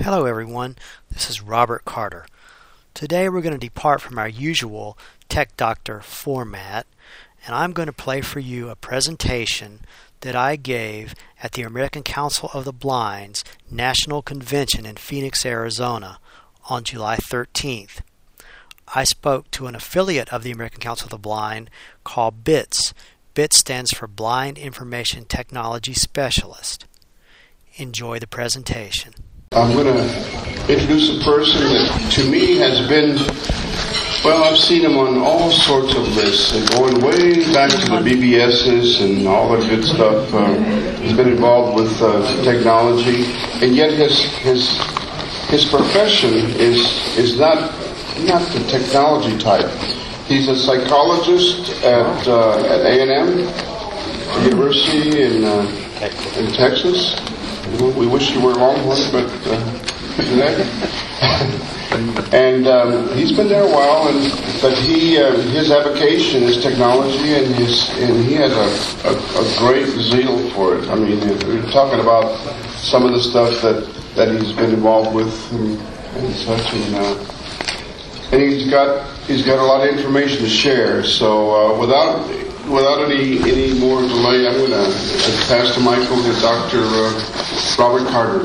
Hello everyone, this is Robert Carter. Today we're going to depart from our usual Tech Doctor format, and I'm going to play for you a presentation that I gave at the American Council of the Blind's National Convention in Phoenix, Arizona on July 13th. I spoke to an affiliate of the American Council of the Blind called BITS. BITS stands for Blind Information Technology Specialist. Enjoy the presentation. I'm going to introduce a person that to me has been, well, I've seen him on all sorts of lists, and going way back to the BBSs and all that good stuff. He's been involved with technology, and yet his profession is not the technology type. He's a psychologist at A&M University in Texas. We wish you were Longhorn, but and he's been there a while. But his avocation is technology, and he has a great zeal for it. I mean, we're talking about some of the stuff that he's been involved with and such, and he's got a lot of information to share. So without any more delay, I'm going to pass the mic over to Dr. Robert Carter.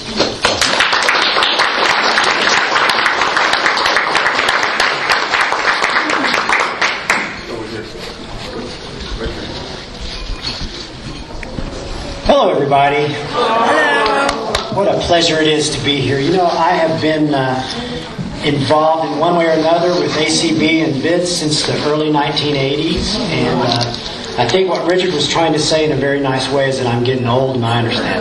Hello, everybody. Hello. What a pleasure it is to be here. You know, I have been involved in one way or another with ACB and BITS since the early 1980s, and I think what Richard was trying to say in a very nice way is that I'm getting old, and I understand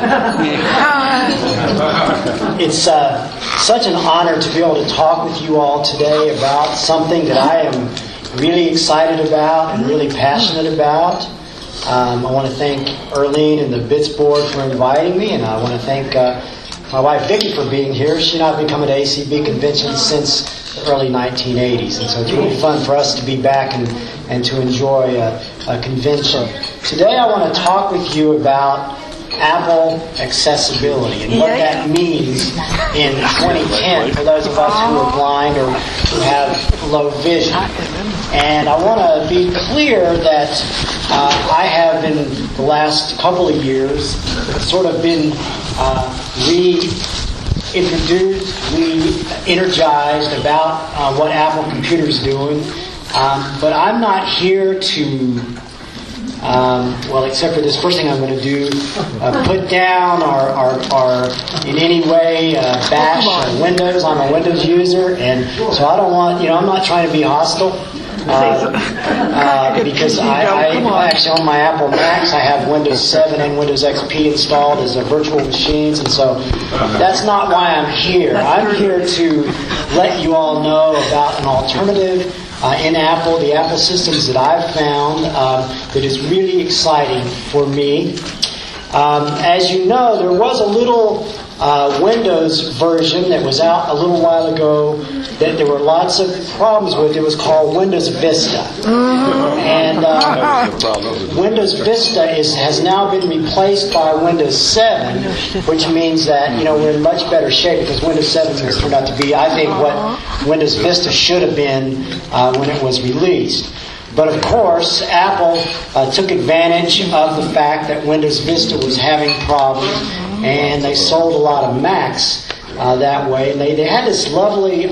that. It's such an honor to be able to talk with you all today about something that I am really excited about and really passionate about. I want to thank Erlene and the BITS board for inviting me, and I want to thank my wife Vicki for being here. She and I have been coming to ACB conventions since the early 1980s, and so it's really fun for us to be back and to enjoy a convention. Today I want to talk with you about Apple accessibility and what that means in 2010 for those of us who are blind or who have low vision. And I want to be clear that I have in the last couple of years sort of been reintroduced, re-energized about what Apple Computer is doing. But I'm not here to, except for this first thing I'm going to do, put down or in any way bash Windows. I'm a Windows user, and so I don't want, I'm not trying to be hostile. Because I actually on my Apple Macs I have Windows 7 and Windows XP installed as virtual machines, and so that's not why I'm here. I'm here to let you all know about an alternative in Apple, the Apple systems that I've found that is really exciting for me. As you know, there was a little Windows version that was out a little while ago that there were lots of problems with. It was called Windows Vista. And Windows Vista has now been replaced by Windows 7, which means that, we're in much better shape because Windows 7 has turned out to be, I think, what Windows Vista should have been when it was released. But of course, Apple took advantage of the fact that Windows Vista was having problems, and they sold a lot of Macs that way. And they had this lovely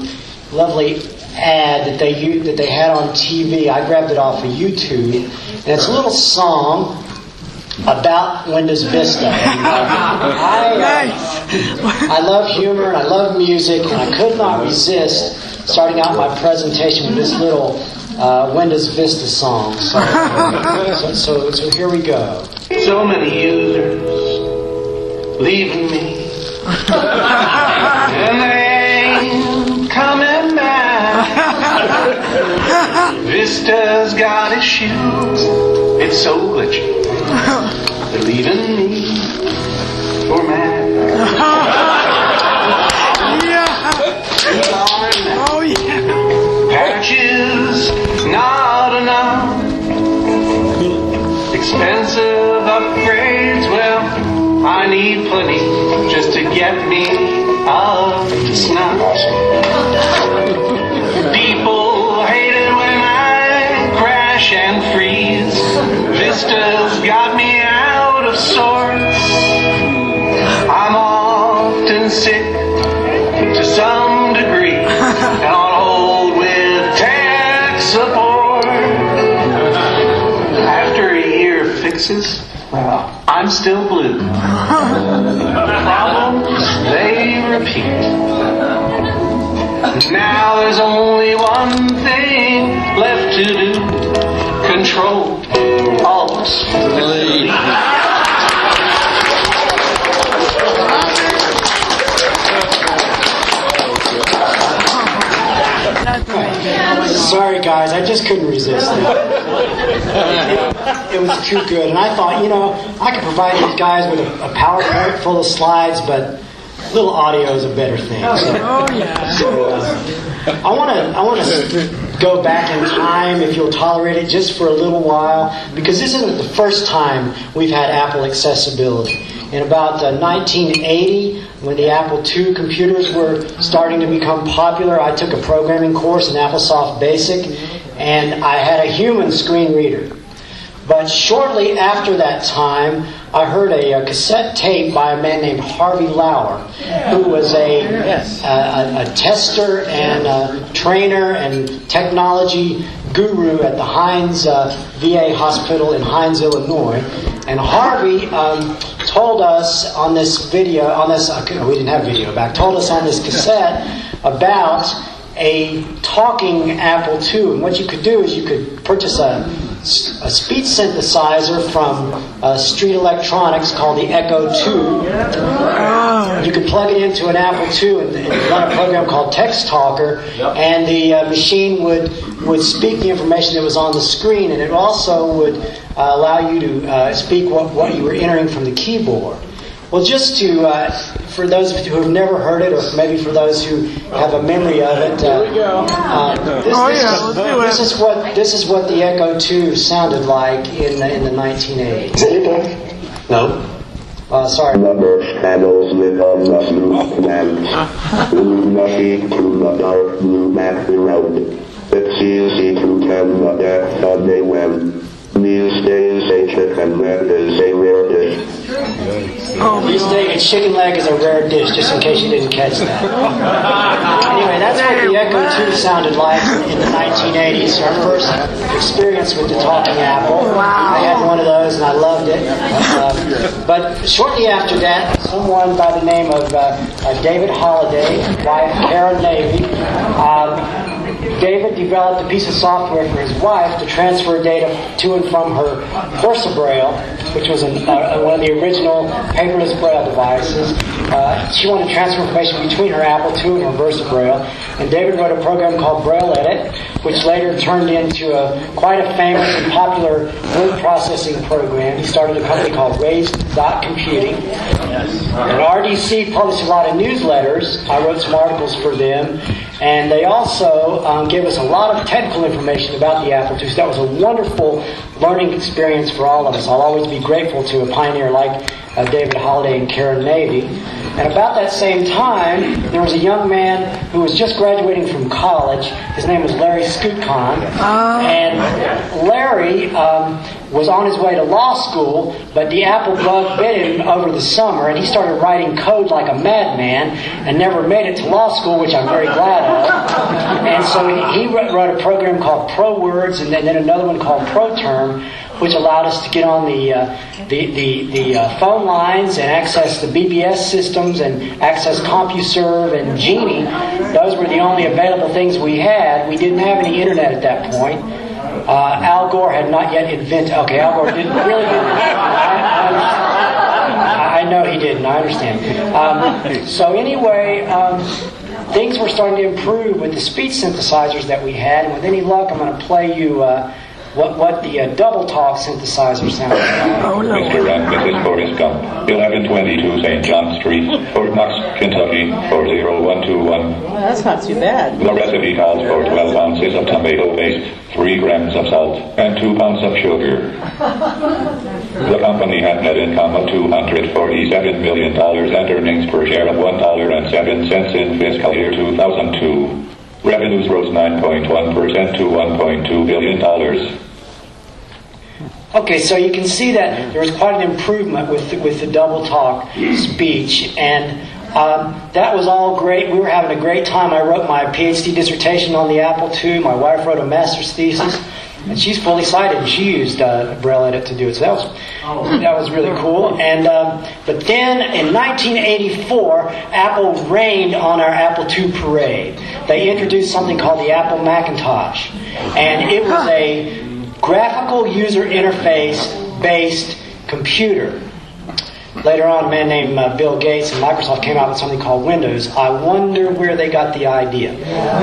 ad that they had on TV. I grabbed it off of YouTube, and it's a little song about Windows Vista. And, I love humor and I love music, and I could not resist starting out my presentation with this little Windows Vista song. So here we go. So many users leaving me, and they ain't coming back. Vista's got issues, it's so glitchy. They're leaving me for Mac. Oh yeah. Patches not enough. Expensive upgrades, well, I need plenty just to get me it's not. People hate it when I crash and freeze. Vista's got me out of sorts. I'm often sick to some degree and on hold with tech support. After a year of fixes, well, I'm still blue. Problems, they repeat. Now there's only one thing left to do. Control, Alt, Delete. Sorry, guys, I just couldn't resist it. It was too good. And I thought, I could provide these guys with a PowerPoint full of slides, but a little audio is a better thing. I want to go back in time, if you'll tolerate it, just for a little while, because this isn't the first time we've had Apple accessibility. In about 1980, when the Apple II computers were starting to become popular, I took a programming course in AppleSoft Basic, and I had a human screen reader. But shortly after that time, I heard a cassette tape by a man named Harvey Lauer, who was a tester and a trainer and technology guru at the Hines VA Hospital in Hines, Illinois. And Harvey told us on this video, we didn't have video back, told us on this cassette about a talking Apple II. And what you could do is you could purchase a speech synthesizer from Street Electronics called the Echo 2. You could plug it into an Apple II and run a program called Text Talker, and the machine would speak the information that was on the screen, and it also would allow you to speak what you were entering from the keyboard. Well, just to, for those of you who have never heard it, or maybe for those who have a memory of it, this is what the Echo 2 sounded like in the 1980s. No. Sorry. Number handles live on the blue command. Blue machine to the dark blue map around. It's easy to tell the depth of the web. These days a chicken leg is a rare dish. These days a chicken leg is a rare dish, just in case you didn't catch that. Anyway, that's what the Echo 2 sounded like in the 1980s. Our first experience with the talking Apple. I had one of those and I loved it. But shortly after that, someone by the name of David Holliday, wife Karen Navy, David developed a piece of software for his wife to transfer data to and from her VersaBraille, which was one of the original paperless Braille devices. She wanted to transfer information between her Apple II and her VersaBraille, and David wrote a program called Braille Edit, which later turned into quite a famous and popular word processing program. He started a company called Raised.Computing. And RDC published a lot of newsletters. I wrote some articles for them. And they also gave us a lot of technical information about the Apple II. So that was a wonderful learning experience for all of us. I'll always be grateful to a pioneer like David Holliday and Karen Navy. And about that same time, there was a young man who was just graduating from college. His name was Larry Skutcon. And Larry was on his way to law school, but the Apple bug bit him over the summer, and he started writing code like a madman and never made it to law school, which I'm very glad of. And so he wrote a program called ProWords and then another one called ProTerm, which allowed us to get on the phone lines and access the BBS systems and access CompuServe and Genie. Those were the only available things we had. We didn't have any internet at that point. Al Gore had not yet invented... Okay, Al Gore didn't. I know he didn't. I understand. So anyway... things were starting to improve with the speech synthesizers that we had. And with any luck, I'm going to play you what the double talk synthesizer sounds like. Oh, no. Mr. and Mrs. Forrest Gump, 1122 St. John Street, Fort Knox, Kentucky, 40121. Well, that's not too bad. The recipe calls for 12 ounces of tomato paste, 3 grams of salt, and 2 pounds of sugar. The company had net income of $247 million and earnings per share of $1.07 in fiscal year 2002. Revenues rose 9.1% to $1.2 billion. Okay, so you can see that there was quite an improvement with the double talk speech, and that was all great. We were having a great time. I wrote my PhD dissertation on the Apple II. My wife wrote a master's thesis, and she's fully sighted, and she used Braille Edit to do it. So that was really cool. And but then in 1984, Apple rained on our Apple II parade. They introduced something called the Apple Macintosh, and it was a graphical user interface-based computer. Later on, a man named Bill Gates and Microsoft came out with something called Windows. I wonder where they got the idea.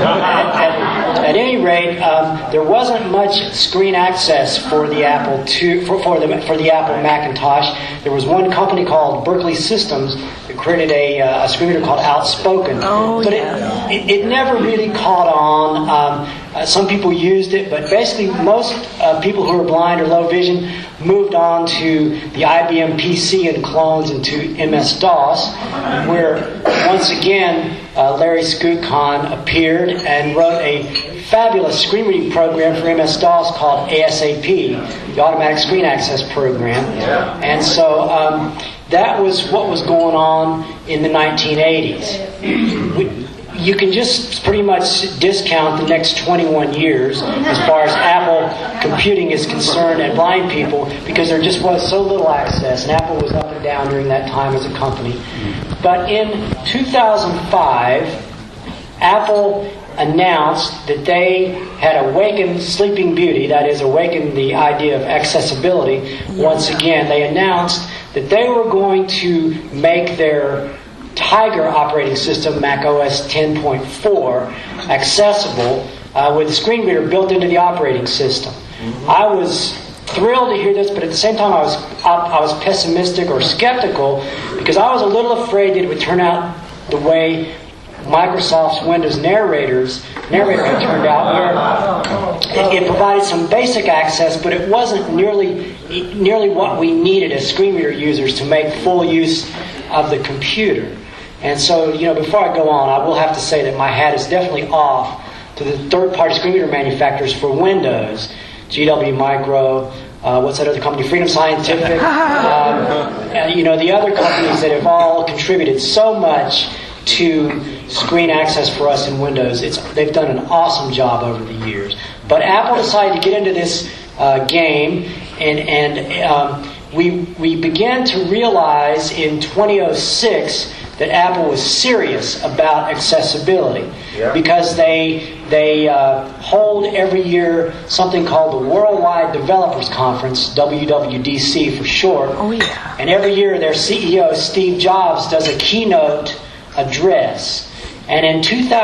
At any rate, there wasn't much screen access for the Apple II, for the Apple Macintosh. There was one company called Berkeley Systems that created a screen reader called Outspoken. But it never really caught on. Some people used it, but basically most people who are blind or low vision moved on to the IBM PC and clones into MS-DOS, where once again Larry Skutcon appeared and wrote a fabulous screen reading program for MS-DOS called ASAP, the Automatic Screen Access Program. And so that was what was going on in the 1980s. You can just pretty much discount the next 21 years as far as Apple computing is concerned and blind people, because there just was so little access, and Apple was up and down during that time as a company. But in 2005, Apple announced that they had awakened Sleeping Beauty, that is, awakened the idea of accessibility once again. They announced that they were going to make their Tiger operating system, Mac OS 10.4, accessible with a screen reader built into the operating system. I was thrilled to hear this, but at the same time I was pessimistic or skeptical, because I was a little afraid that it would turn out the way Microsoft's Windows Narrator had turned out, where it provided some basic access, but it wasn't nearly what we needed as screen reader users to make full use of the computer. And so, before I go on, I will have to say that my hat is definitely off to the third-party screen reader manufacturers for Windows. GW Micro, what's that other company? Freedom Scientific. The other companies that have all contributed so much to screen access for us in Windows. They've done an awesome job over the years. But Apple decided to get into this game, and we began to realize in 2006 that Apple was serious about accessibility, because they hold every year something called the Worldwide Developers Conference, WWDC for short. And every year their CEO, Steve Jobs, does a keynote address. And in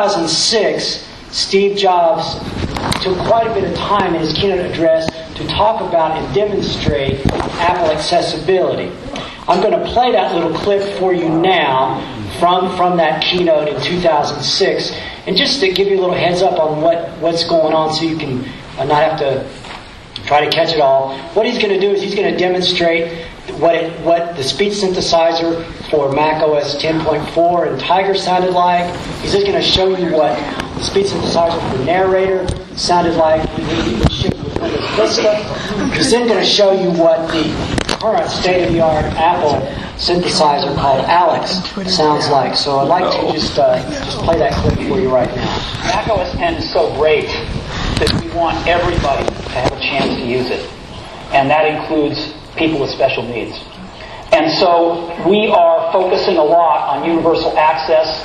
2006, Steve Jobs took quite a bit of time in his keynote address to talk about and demonstrate Apple accessibility. I'm going to play that little clip for you now from that keynote in 2006, and just to give you a little heads up on what's going on, so you can not have to try to catch it all. What he's going to do is he's going to demonstrate what the speech synthesizer for Mac OS 10.4 and Tiger sounded like. He's just going to show you what the speech synthesizer for Narrator sounded like when he shipped with Windows Vista. He's then going to show you what the current state-of-the-art Apple synthesizer called Alex sounds like. So I'd like to just play that clip for you right now. Mac OS 10 is so great that we want everybody to have a chance to use it. And that includes people with special needs. And so we are focusing a lot on universal access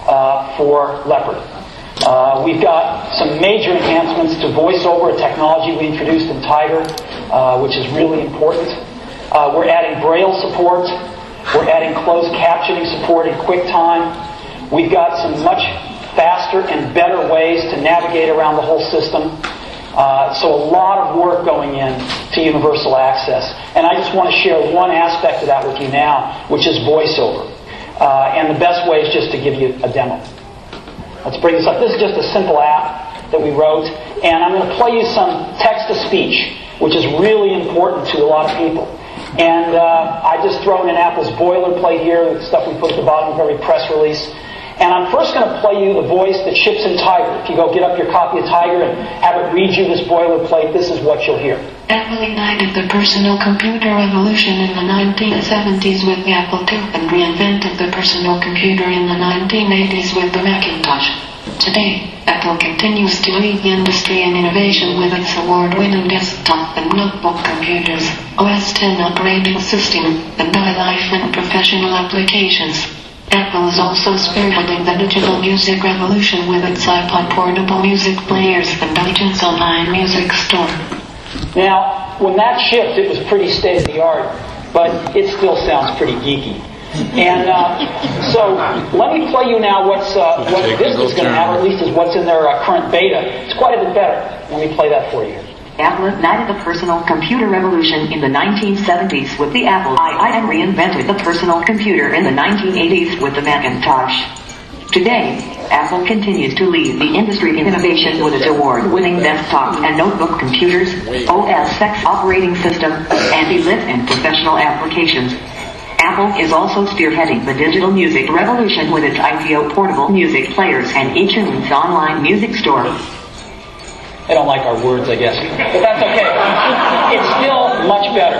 for Leopard. We've got some major enhancements to VoiceOver, a technology we introduced in Tiger, which is really important. We're adding Braille support. We're adding closed captioning support in QuickTime. We've got some much faster and better ways to navigate around the whole system. So a lot of work going in to universal access. And I just want to share one aspect of that with you now, which is VoiceOver. And the best way is just to give you a demo. Let's bring this up. This is just a simple app that we wrote. And I'm going to play you some text-to-speech, which is really important to a lot of people. And I just thrown in Apple's boilerplate here, the stuff we put at the bottom of every press release. And I'm first going to play you the voice that ships in Tiger. If you go get up your copy of Tiger and have it read you this boilerplate, this is what you'll hear. Apple ignited the personal computer revolution in the 1970s with the Apple II and reinvented the personal computer in the 1980s with the Macintosh. Today, Apple continues to lead the industry in innovation with its award-winning desktop and notebook computers, OS X operating system, and iLife and professional applications. Apple is also spearheading the digital music revolution with its iPod portable music players and iTunes online music store. Now, when that shipped, it was pretty state-of-the-art, but it still sounds pretty geeky. And so let me play you now what Vista's going to have, or at least is what's in their current beta. It's quite a bit better. Let me play that for you. Apple ignited the personal computer revolution in the 1970s with the Apple II and reinvented the personal computer in the 1980s with the Macintosh. Today, Apple continues to lead the industry in innovation with its award-winning desktop and notebook computers, OS X operating system, anti-lit and professional applications. Apple is also spearheading the digital music revolution with its IPO portable music players and iTunes online music store. They don't like our words, I guess. But that's okay. It's still much better.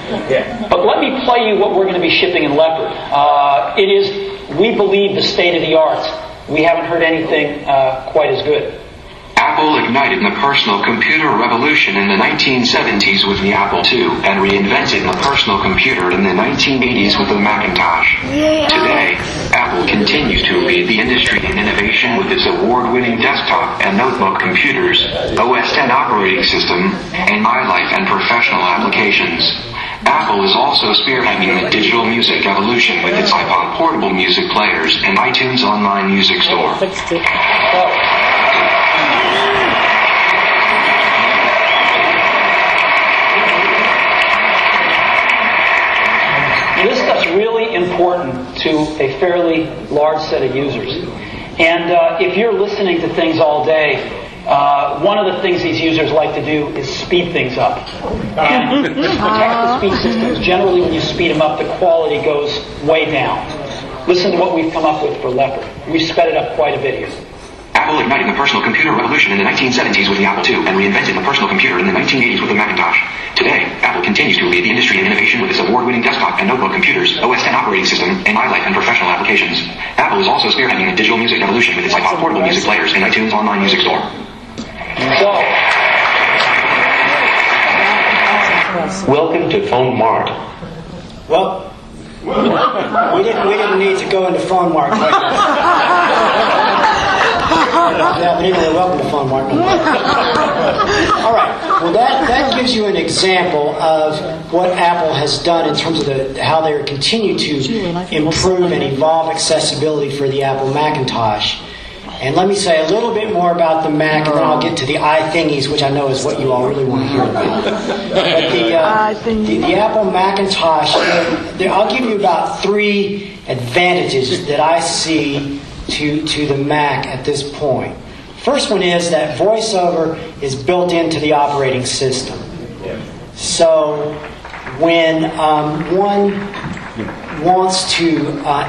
But let me play you what we're going to be shipping in Leopard. It is, we believe, the state-of-the-art. We haven't heard anything quite as good. Apple ignited the personal computer revolution in the 1970s with the Apple II and reinvented the personal computer in the 1980s with the Macintosh. Today, Apple continues to lead the industry in innovation with its award-winning desktop and notebook computers, OS X operating system, and iLife and professional applications. Apple is also spearheading the digital music evolution with its iPod portable music players and iTunes online music store. This stuff's really important to a fairly large set of users. And if you're listening to things all day, one of the things these users like to do is speed things up. And to protect the speed systems, generally when you speed them up, the quality goes way down. Listen to what we've come up with for Leopard. We've sped it up quite a bit here. Apple ignited the personal computer revolution in the 1970s with the Apple II and reinvented the personal computer in the 1980s with the Macintosh. Today, Apple continues to lead the industry in innovation with its award-winning desktop and notebook computers, OS X operating system, and iLife and professional applications. Apple is also spearheading the digital music evolution with its iPod portable music players and iTunes online music store. Welcome to Phone Mart. Well, we didn't need to go into Phone Mart. Yeah, but anyway, welcome to Phone Mart. All right. Well, that gives you an example of what Apple has done in terms of how they continue to improve and evolve accessibility for the Apple Macintosh. And let me say a little bit more about the Mac, and then I'll get to the iThingies, which I know is what you all really want to hear about. But the Apple Macintosh, I'll give you about 3 advantages that I see to the Mac at this point. First one is that VoiceOver is built into the operating system. So when one wants to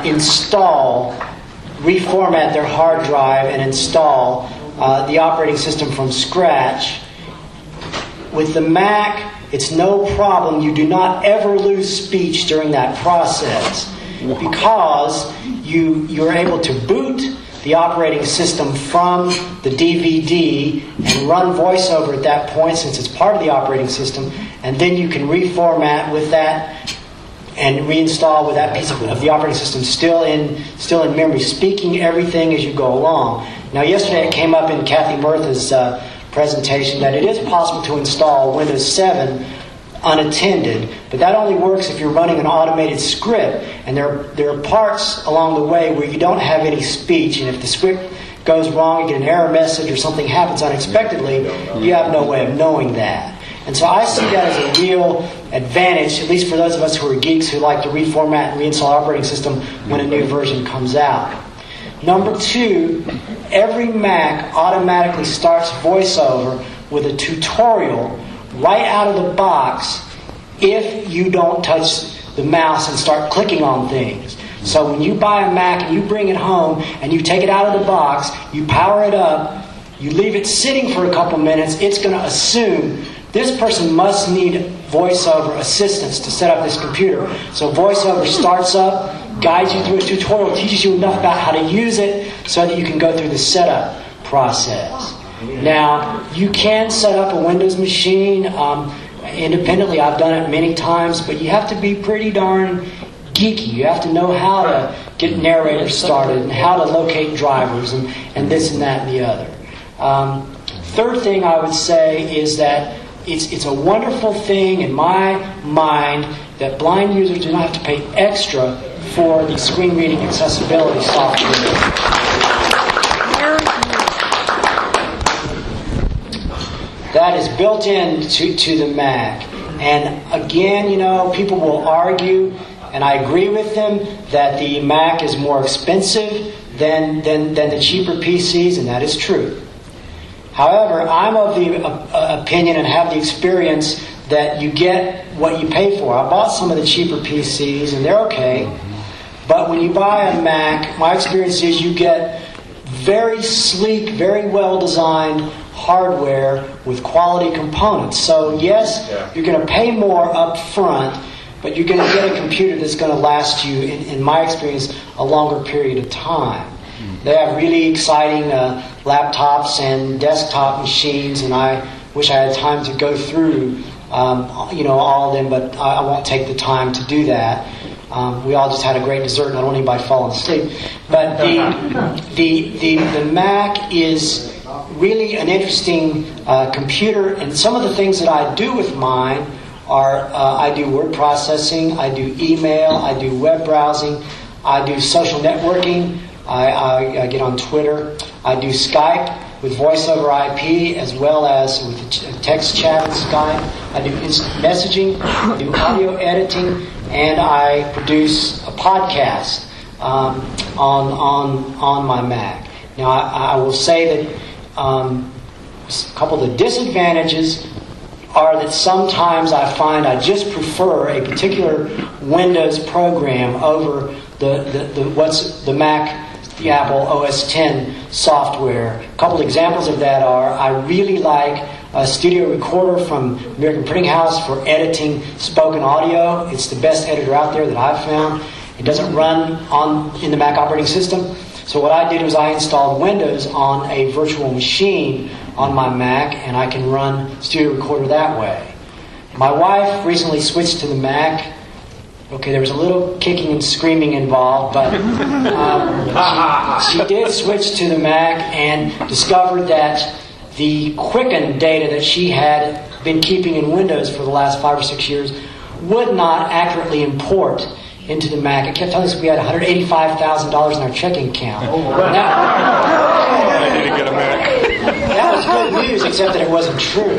reformat their hard drive and install the operating system from scratch, with the Mac, it's no problem. You do not ever lose speech during that process because you're able to boot the operating system from the DVD and run VoiceOver at that point, since it's part of the operating system, and then you can reformat with that and reinstall with that piece of the operating system still in memory, speaking everything as you go along. Now, yesterday it came up in Kathy Murtha's presentation that it is possible to install Windows 7 unattended, but that only works if you're running an automated script, and there are parts along the way where you don't have any speech, and if the script goes wrong, you get an error message or something happens unexpectedly, you have no way of knowing that. And so I see that as a real advantage, at least for those of us who are geeks who like to reformat and reinstall operating system when a new version comes out. Number 2, every Mac automatically starts VoiceOver with a tutorial right out of the box if you don't touch the mouse and start clicking on things. So when you buy a Mac and you bring it home and you take it out of the box, you power it up, you leave it sitting for a couple minutes, it's going to assume this person must need VoiceOver assistance to set up this computer. So VoiceOver starts up, guides you through a tutorial, teaches you enough about how to use it so that you can go through the setup process. Now, you can set up a Windows machine independently. I've done it many times, but you have to be pretty darn geeky. You have to know how to get narrator started and how to locate drivers and this and that and the other. Third thing I would say is that it's a wonderful thing in my mind that blind users do not have to pay extra for the screen reading accessibility software. That is built in to the Mac. And again, people will argue, and I agree with them, that the Mac is more expensive than the cheaper PCs, and that is true. However, I'm of the opinion and have the experience that you get what you pay for. I bought some of the cheaper PCs, and they're okay. But when you buy a Mac, my experience is you get very sleek, very well-designed hardware with quality components. So yes, you're going to pay more up front, but you're going to get a computer that's going to last you, in my experience, a longer period of time. They have really exciting laptops and desktop machines, and I wish I had time to go through all of them, but I won't take the time to do that. We all just had a great dessert, and I don't want anybody falling asleep. But the Mac is really an interesting computer, and some of the things that I do with mine are I do word processing, I do email, I do web browsing, I do social networking, I get on Twitter, I do Skype with voice over IP as well as with text chat with Skype, I do instant messaging, I do audio editing, and I produce a podcast on my Mac. Now I will say that a couple of the disadvantages are that sometimes I find I just prefer a particular Windows program over the Mac, the Apple OS X software. A couple examples of that are I really like a Studio Recorder from American Printing House for editing spoken audio. It's the best editor out there that I've found. It doesn't run in the Mac operating system. So what I did was I installed Windows on a virtual machine on my Mac, and I can run Studio Recorder that way. My wife recently switched to the Mac. Okay, there was a little kicking and screaming involved, but she did switch to the Mac and discovered that the Quicken data that she had been keeping in Windows for the last 5 or 6 years would not accurately import into the Mac. It kept telling us we had $185,000 in our checking account. I need to get a Mac. That was good news, except that it wasn't true.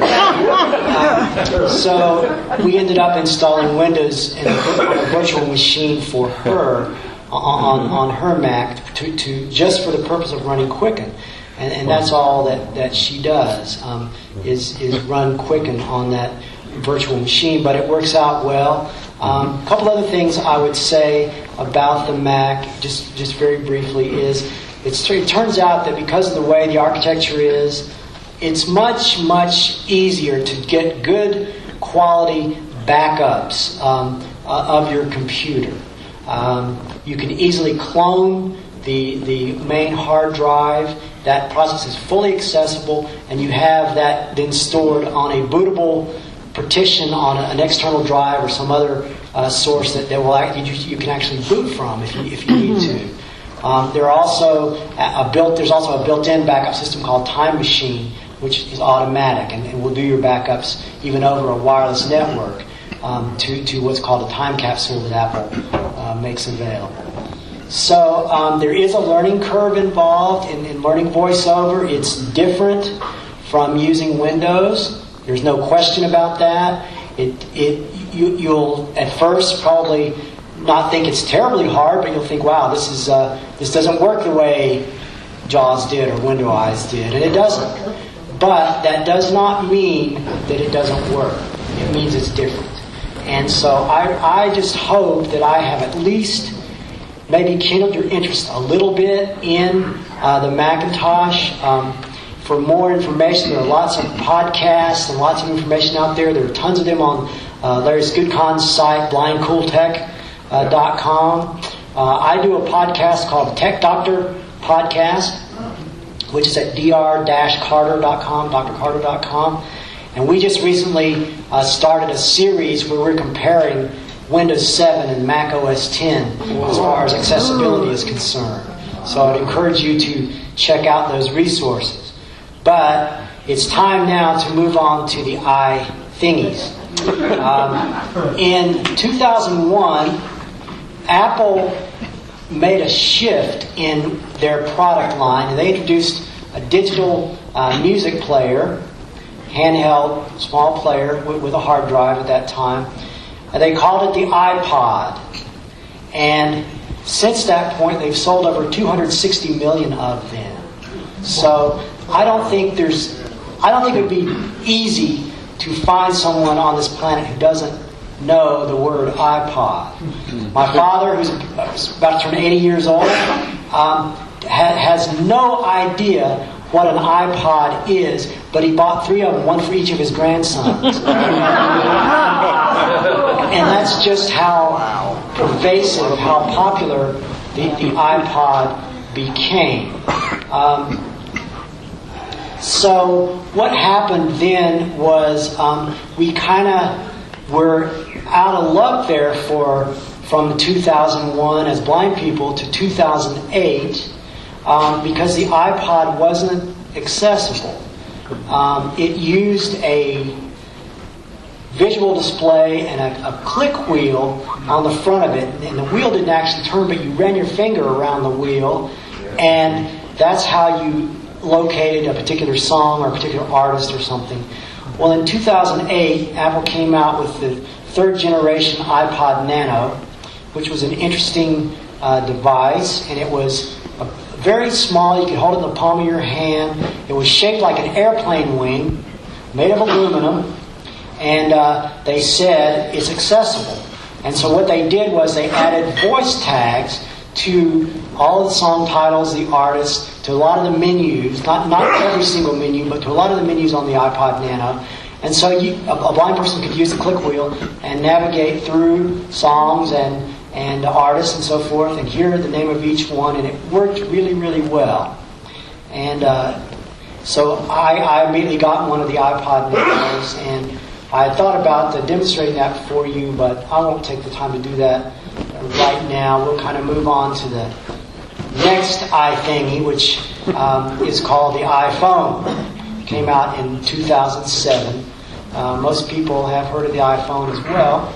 So we ended up installing Windows in a virtual machine for her on her Mac to just for the purpose of running Quicken. And that's all that she does, is run Quicken on that virtual machine. But it works out well. A couple other things I would say about the Mac, just very briefly, is it turns out that because of the way the architecture is, it's much, much easier to get good quality backups of your computer. You can easily clone the main hard drive. That process is fully accessible, and you have that then stored on a bootable partition on an external drive or some other source that will you can actually boot from if you need to. There's also a built-in backup system called Time Machine, which is automatic and will do your backups even over a wireless network to what's called a time capsule that Apple makes available. So there is a learning curve involved in learning VoiceOver. It's different from using Windows. There's no question about that. You'll at first probably not think it's terribly hard, but you'll think, wow, this doesn't work the way JAWS did or Windows did, and it doesn't. But that does not mean that it doesn't work. It means it's different. And so I just hope that I have at least maybe kindled your interest a little bit in the Macintosh. For more information, there are lots of podcasts and lots of information out there. There are tons of them on Larry Skudkon's site, blindcooltech.com. I do a podcast called Tech Doctor Podcast, which is at dr-carter.com, drcarter.com. And we just recently started a series where we're comparing Windows 7 and Mac OS 10 as far as accessibility is concerned. So I'd encourage you to check out those resources. But it's time now to move on to the iThingies. In 2001, Apple made a shift in their product line, and they introduced a digital music player, handheld, small player with a hard drive at that time. They called it the iPod. And since that point, they've sold over 260 million of them. So I don't think it would be easy to find someone on this planet who doesn't know the word iPod. My father, who's about to turn 80 years old, has no idea what an iPod is, but he bought 3 of them, one for each of his grandsons. And that's just how pervasive, how popular the iPod became. So what happened then was we kind of were out of luck there from 2001 as blind people to 2008 because the iPod wasn't accessible. It used a visual display and a click wheel on the front of it, and the wheel didn't actually turn, but you ran your finger around the wheel, and that's how you located a particular song or a particular artist or something. Well, in 2008, Apple came out with the 3rd generation iPod Nano, which was an interesting device, and it was very small. You could hold it in the palm of your hand. It was shaped like an airplane wing, made of aluminum, and they said it's accessible. And so what they did was they added voice tags to all of the song titles, the artists, to a lot of the menus, not every single menu, but to a lot of the menus on the iPod Nano. And so a blind person could use the click wheel and navigate through songs and artists and so forth and hear the name of each one, and it worked really, really well. And so I immediately got one of the iPod Nanos, and I thought about demonstrating that for you, but I won't take the time to do that right now. We'll kind of move on to the next iThingy, which is called the iPhone. It came out in 2007. Most people have heard of the iPhone as well.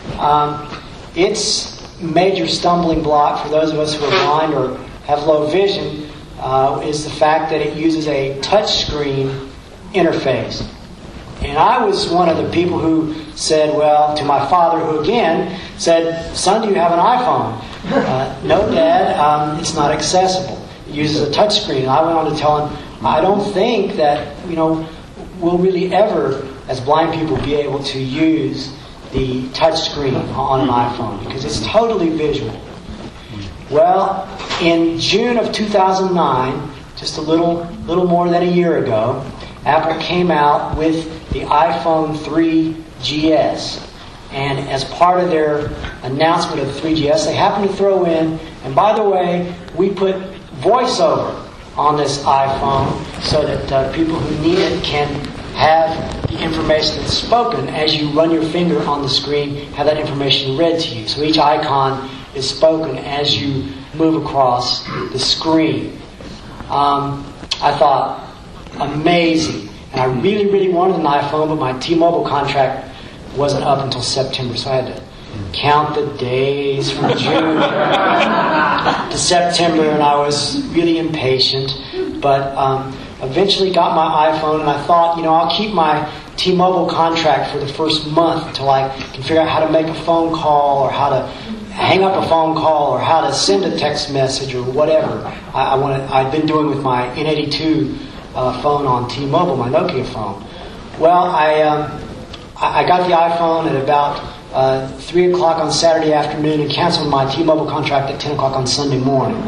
Its major stumbling block for those of us who are blind or have low vision is the fact that it uses a touchscreen interface. And I was one of the people who said, well, to my father, who again said, son, do you have an iPhone? No, Dad, it's not accessible. It uses a touchscreen. And I went on to tell him, I don't think that, we'll really ever, as blind people, be able to use the touchscreen on an iPhone because it's totally visual. Well, in June of 2009, just a little more than a year ago, Apple came out with the iPhone 3GS. And as part of their announcement of the 3GS, they happened to throw in, and by the way, we put VoiceOver on this iPhone so that people who need it can have the information that's spoken as you run your finger on the screen, have that information read to you. So each icon is spoken as you move across the screen. I thought, amazing. And I really, really wanted an iPhone, but my T-Mobile contract wasn't up until September, so I had to count the days from June to September, and I was really impatient. But eventually got my iPhone, and I thought, I'll keep my T-Mobile contract for the first month until I can figure out how to make a phone call or how to hang up a phone call or how to send a text message or whatever I'd been doing with my N82 phone on T-Mobile, my Nokia phone. Well, I got the iPhone at about 3 o'clock on Saturday afternoon and canceled my T-Mobile contract at 10 o'clock on Sunday morning.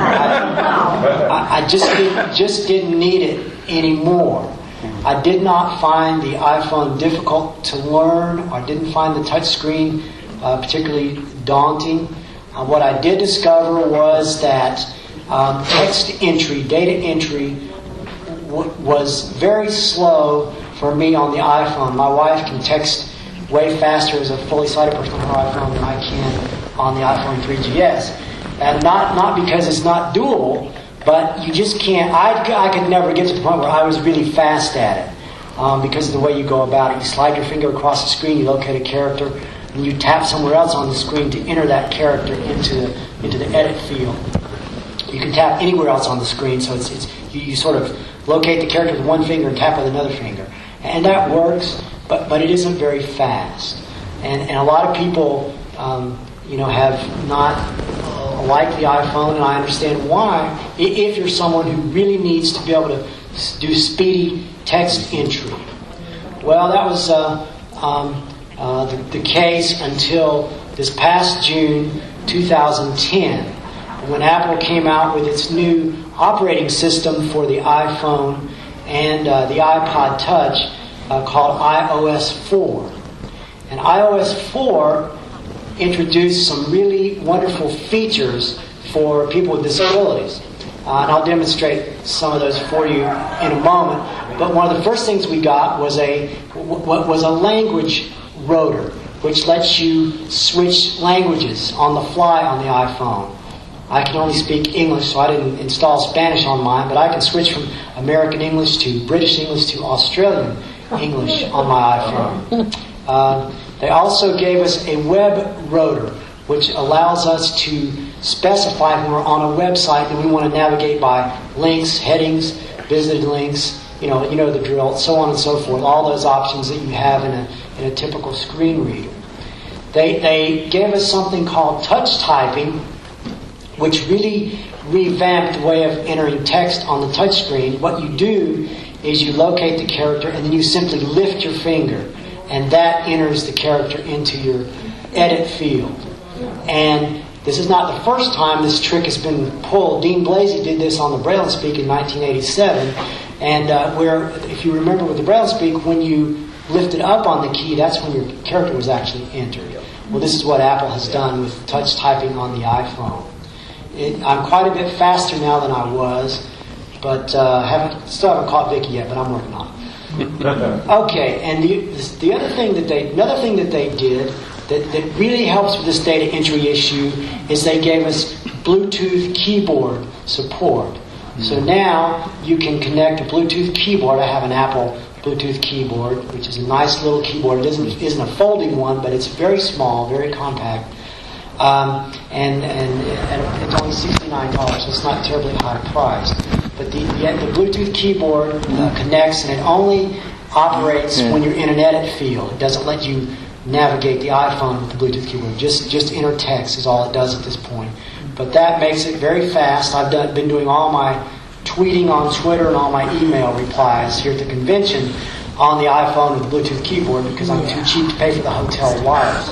I just didn't need it anymore. I did not find the iPhone difficult to learn. I didn't find the touch screen particularly daunting. What I did discover was that text entry, data entry, was very slow for me on the iPhone. My wife can text way faster as a fully sighted person on her iPhone than I can on the iPhone 3GS. And not because it's not doable, but you just can't. I could never get to the point where I was really fast at it because of the way you go about it. You slide your finger across the screen, you locate a character, and you tap somewhere else on the screen to enter that character into the edit field. You can tap anywhere else on the screen, so you sort of locate the character with one finger and tap with another finger. And that works, but it isn't very fast. And a lot of people, have not liked the iPhone, and I understand why. If you're someone who really needs to be able to do speedy text entry. Well, that was the case until this past June 2010, when Apple came out with its new operating system for the iPhone and the iPod Touch called iOS 4. And iOS 4 introduced some really wonderful features for people with disabilities. And I'll demonstrate some of those for you in a moment. But one of the first things we got was a language rotor, which lets you switch languages on the fly on the iPhone. I can only speak English, so I didn't install Spanish on mine, but I can switch from American English to British English to Australian English on my iPhone. They also gave us a web rotor, which allows us to specify when we're on a website and we want to navigate by links, headings, visited links, you know the drill, so on and so forth. All those options that you have in a typical screen reader. They gave us something called touch typing, which really revamped the way of entering text on the touch screen. What you do is you locate the character and then you simply lift your finger, and that enters the character into your edit field. And this is not the first time this trick has been pulled. Dean Blasey did this on the Braille Speak in 1987, and where, if you remember with the Braille Speak, when you lifted up on the key, that's when your character was actually entered. Well, this is what Apple has done with touch typing on the iPhone. I'm quite a bit faster now than I was, but still haven't caught Vicky yet, but I'm working on it. Okay, and the other thing that they did that really helps with this data entry issue is they gave us Bluetooth keyboard support. So now you can connect a Bluetooth keyboard. I have an Apple Bluetooth keyboard, which is a nice little keyboard. It isn't a folding one, but it's very small, very compact. And it's only $69, so it's not terribly high priced. But the Bluetooth keyboard connects, and it only operates when you're in an edit field. It doesn't let you navigate the iPhone with the Bluetooth keyboard. Just enter text is all it does at this point. But that makes it very fast. I've been doing all my tweeting on Twitter and all my email replies here at the convention on the iPhone with the Bluetooth keyboard because I'm too cheap to pay for the hotel wires.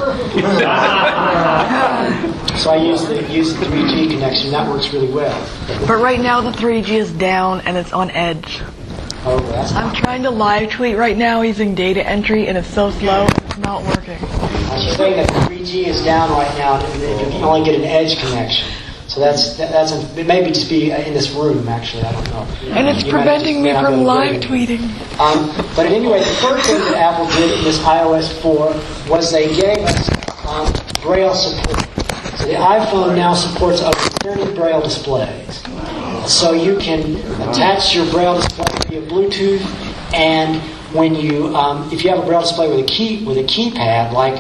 So I use the 3G connection. That works really well. But right now the 3G is down and it's on edge. Oh, that's I'm trying to live tweet right now using data entry and it's so slow it's not working. I was saying that the 3G is down right now and you can only get an edge connection. So it may just be in this room, actually, I don't know. And it's preventing me from live tweeting. But anyway, the first thing that Apple did in this iOS 4 was they gave us Braille support. So the iPhone now supports up to 30 Braille displays. So you can attach your Braille display via Bluetooth, and when you, if you have a Braille display with a keypad, like,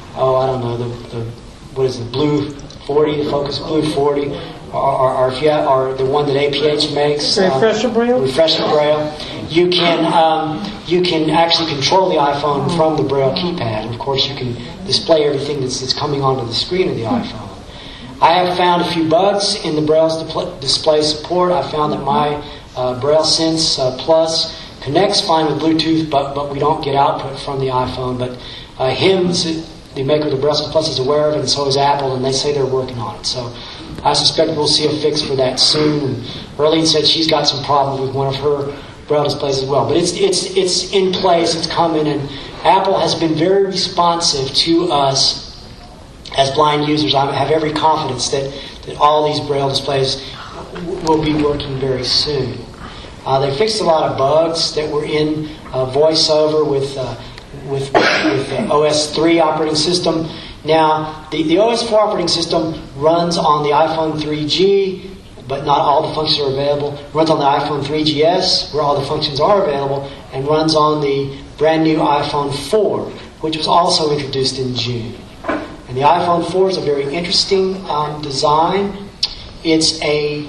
the Blue 40, the Focus Blue 40, or if you have, or the one that APH makes, Refresher Braille, you can actually control the iPhone from the Braille keypad, and of course you can display everything that's coming onto the screen of the iPhone. I have found a few bugs in the Braille display support. I found that my Braille Sense Plus connects fine with Bluetooth, but we don't get output from the iPhone. But HIMS the maker of the Brussels Plus is aware of it, and so is Apple, and they say they're working on it. So I suspect we'll see a fix for that soon. And Erlene said she's got some problems with one of her Braille displays as well. But it's in place, it's coming, and Apple has been very responsive to us as blind users. I have every confidence that all these Braille displays will be working very soon. They fixed a lot of bugs that were in VoiceOver with the OS 3 operating system. Now, the OS 4 operating system runs on the iPhone 3G, but not all the functions are available. It runs on the iPhone 3GS, where all the functions are available, and runs on the brand new iPhone 4, which was also introduced in June. And the iPhone 4 is a very interesting design. It's a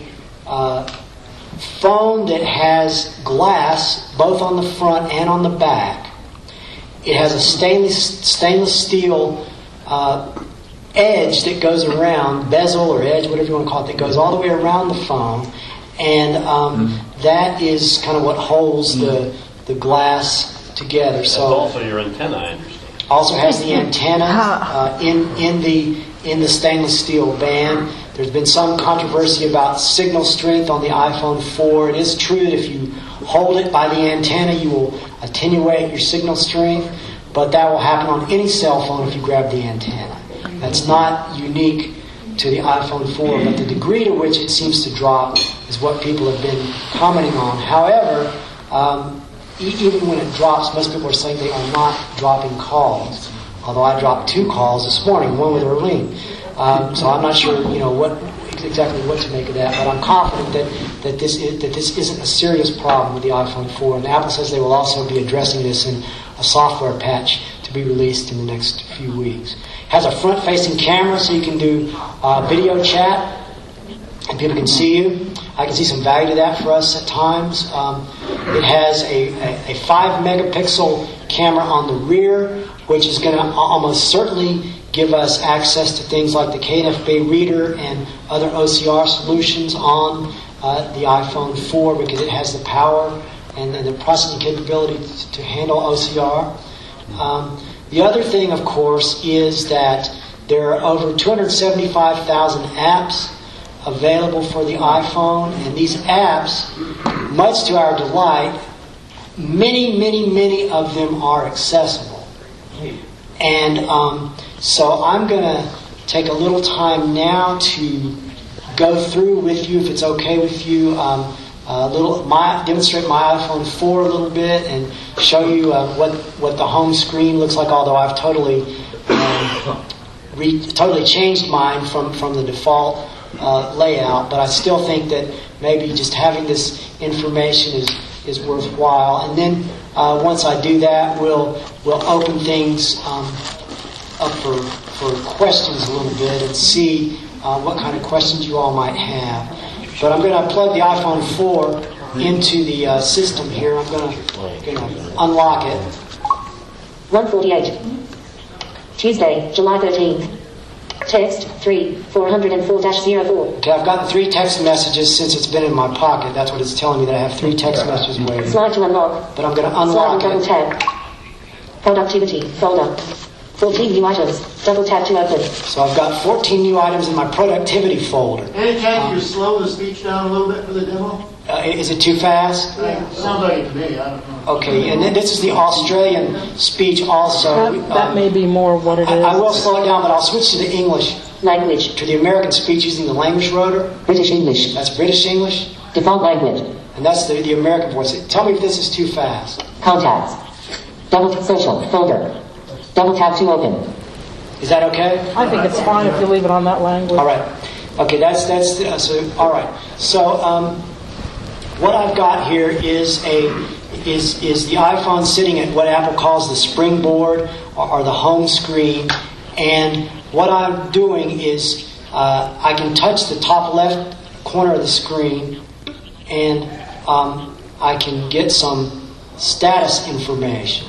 phone that has glass both on the front and on the back. It has a stainless steel edge that goes around, bezel or edge, whatever you want to call it, that goes all the way around the phone. And that is kind of what holds the glass together. That's so also your antenna, I understand. Also has the antenna in the stainless steel band. There's been some controversy about signal strength on the iPhone 4. It is true that if you hold it by the antenna, you will attenuate your signal strength, but that will happen on any cell phone if you grab the antenna. That's not unique to the iPhone 4, but the degree to which it seems to drop is what people have been commenting on. However, even when it drops, most people are saying they are not dropping calls. Although I dropped 2 calls this morning, one with Erlene. So I'm not sure, exactly what to make of that. But I'm confident that this isn't a serious problem with the iPhone 4. And Apple says they will also be addressing this in a software patch to be released in the next few weeks. It has a front-facing camera, so you can do video chat, and people can see you. I can see some value to that for us at times. It has a 5-megapixel camera on the rear, which is going to almost certainly give us access to things like the KNFB reader and other OCR solutions on the iPhone 4 because it has the power and the processing capability to handle OCR. The other thing, of course, is that there are over 275,000 apps available for the iPhone, and these apps, much to our delight, many of them are accessible. And so I'm going to take a little time now to go through with you, if it's okay with you, demonstrate my iPhone 4 a little bit and show you what the home screen looks like, although I've totally changed mine from the default layout, but I still think that maybe just having this information is worthwhile. And then once I do that, we'll open things up for questions a little bit and see what kind of questions you all might have. But I'm going to plug the iPhone 4 into the system here. I'm going to unlock it. 1:48. Tuesday, July 13th. Text 404-04. Okay, I've gotten 3 text messages since it's been in my pocket. That's what it's telling me, that I have 3 text messages waiting. Slide to unlock. But I'm going to unlock Slide and double tap. Productivity folder. 14 new items. Double tap to open. So I've got 14 new items in my productivity folder. Any chance you slow the speech down a little bit for the demo? Is it too fast? Sounds like it to me. I don't know. Okay, and then this is the Australian speech also. That may be more what it is. I will slow it down, but I'll switch to the English language. To the American speech using the language rotor. British English. That's British English. Default language. And that's the American voice. Tell me if this is too fast. Contacts. Double social folder. Double tap to open. Is that okay? I think it's fine if you leave it on that language. All right. Okay, that's so. All right. So what I've got here is the iPhone sitting at what Apple calls the springboard or the home screen, and what I'm doing is I can touch the top left corner of the screen, and I can get some status information.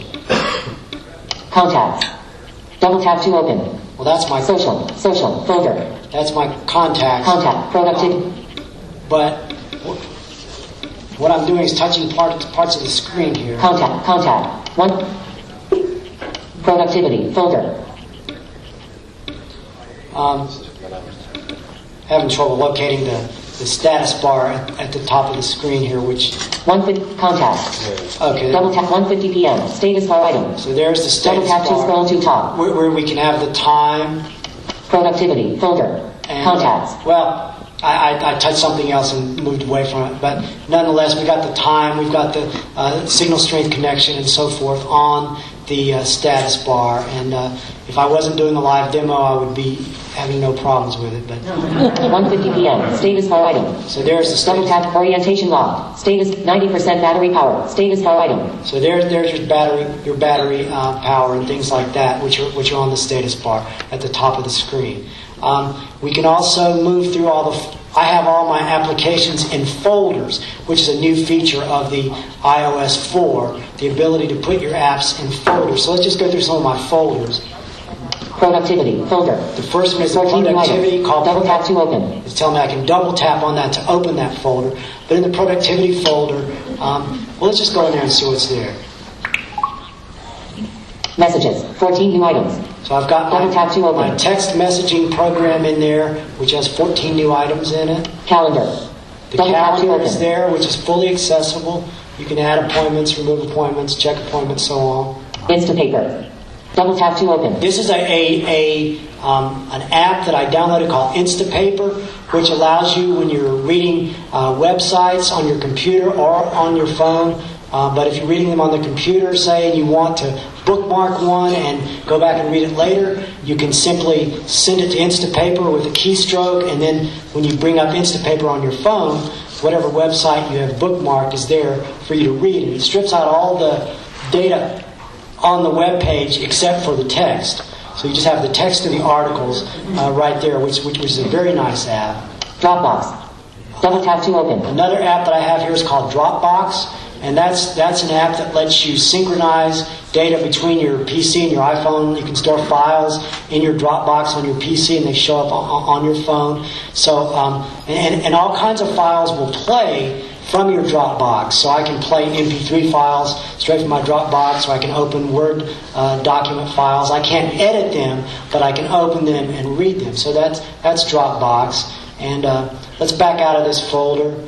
Contacts. Double tap to open. Well, that's my social folder. That's my contacts. Contact productivity. But what I'm doing is touching parts of the screen here. Contact. 1. Productivity folder. Having trouble locating the status bar at the top of the screen here, which... 150 contacts. Okay. Double tap 1:50 p.m. Status bar item. So there's the status bar. Double tap to scroll to top. Where we can have the time. Productivity folder. And, contacts. Well, I touched something else and moved away from it, but nonetheless, we got the time, we've got the signal strength connection and so forth on the status bar. And if I wasn't doing a live demo, I would be having no problems with it. But 1:50 p.m. Status bar item. So there's the double tap orientation lock. Status 90% battery power. Status bar item. So there's your battery power and things like that, which are on the status bar at the top of the screen. We can also move through I have all my applications in folders, which is a new feature of the iOS 4, the ability to put your apps in folders. So let's just go through some of my folders. Productivity folder. The first one is the productivity called double tap to open. It's telling me I can double tap on that to open that folder. But in the productivity folder, let's just go in there and see what's there. Messages, 14 new items. So I've got my text messaging program in there, which has 14 new items in it. Calendar. The calendar is there, which is fully accessible. You can add appointments, remove appointments, check appointments, so on. Instapaper. Double tap to open. This is an app that I downloaded called Instapaper, which allows you when you're reading websites on your computer or on your phone. But if you're reading them on the computer, say, and you want to bookmark one and go back and read it later, you can simply send it to Instapaper with a keystroke, and then when you bring up Instapaper on your phone, whatever website you have bookmarked is there for you to read. And it strips out all the data on the web page except for the text. So you just have the text of the articles right there, which is a very nice app. Dropbox. Double tap to open. Another app that I have here is called Dropbox. And that's an app that lets you synchronize data between your PC and your iPhone. You can store files in your Dropbox on your PC, and they show up on your phone. So, and all kinds of files will play from your Dropbox. So I can play MP3 files straight from my Dropbox, or I can open Word document files. I can't edit them, but I can open them and read them. So that's Dropbox. And let's back out of this folder.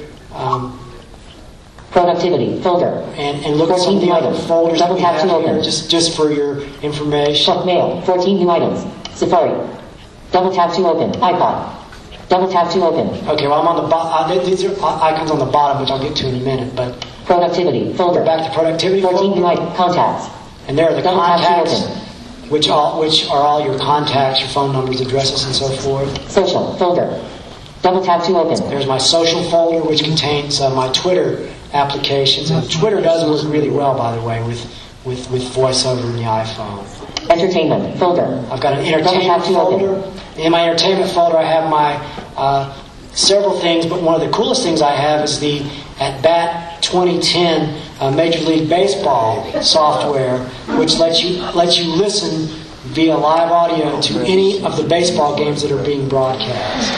Productivity folder. And look at some of the other folders double tap to open. Just for your information. Check mail, 14 new items. Safari. Double tap to open. iPod. Double tap to open. Okay, well I'm on the bottom. These are icons on the bottom, which I'll get to in a minute. But productivity folder. Back to productivity 14 folder. new items. Contacts. And there are the double contacts, which are all your contacts, your phone numbers, addresses, and so forth. Social folder. Double tap to open. There's my social folder, which contains my Twitter applications. And Twitter does work really well, by the way, with VoiceOver in the iPhone. Entertainment folder. I've got an entertainment folder. In my entertainment folder, I have my several things, but one of the coolest things I have is the At Bat 2010 Major League Baseball software, which lets you listen via live audio to any of the baseball games that are being broadcast.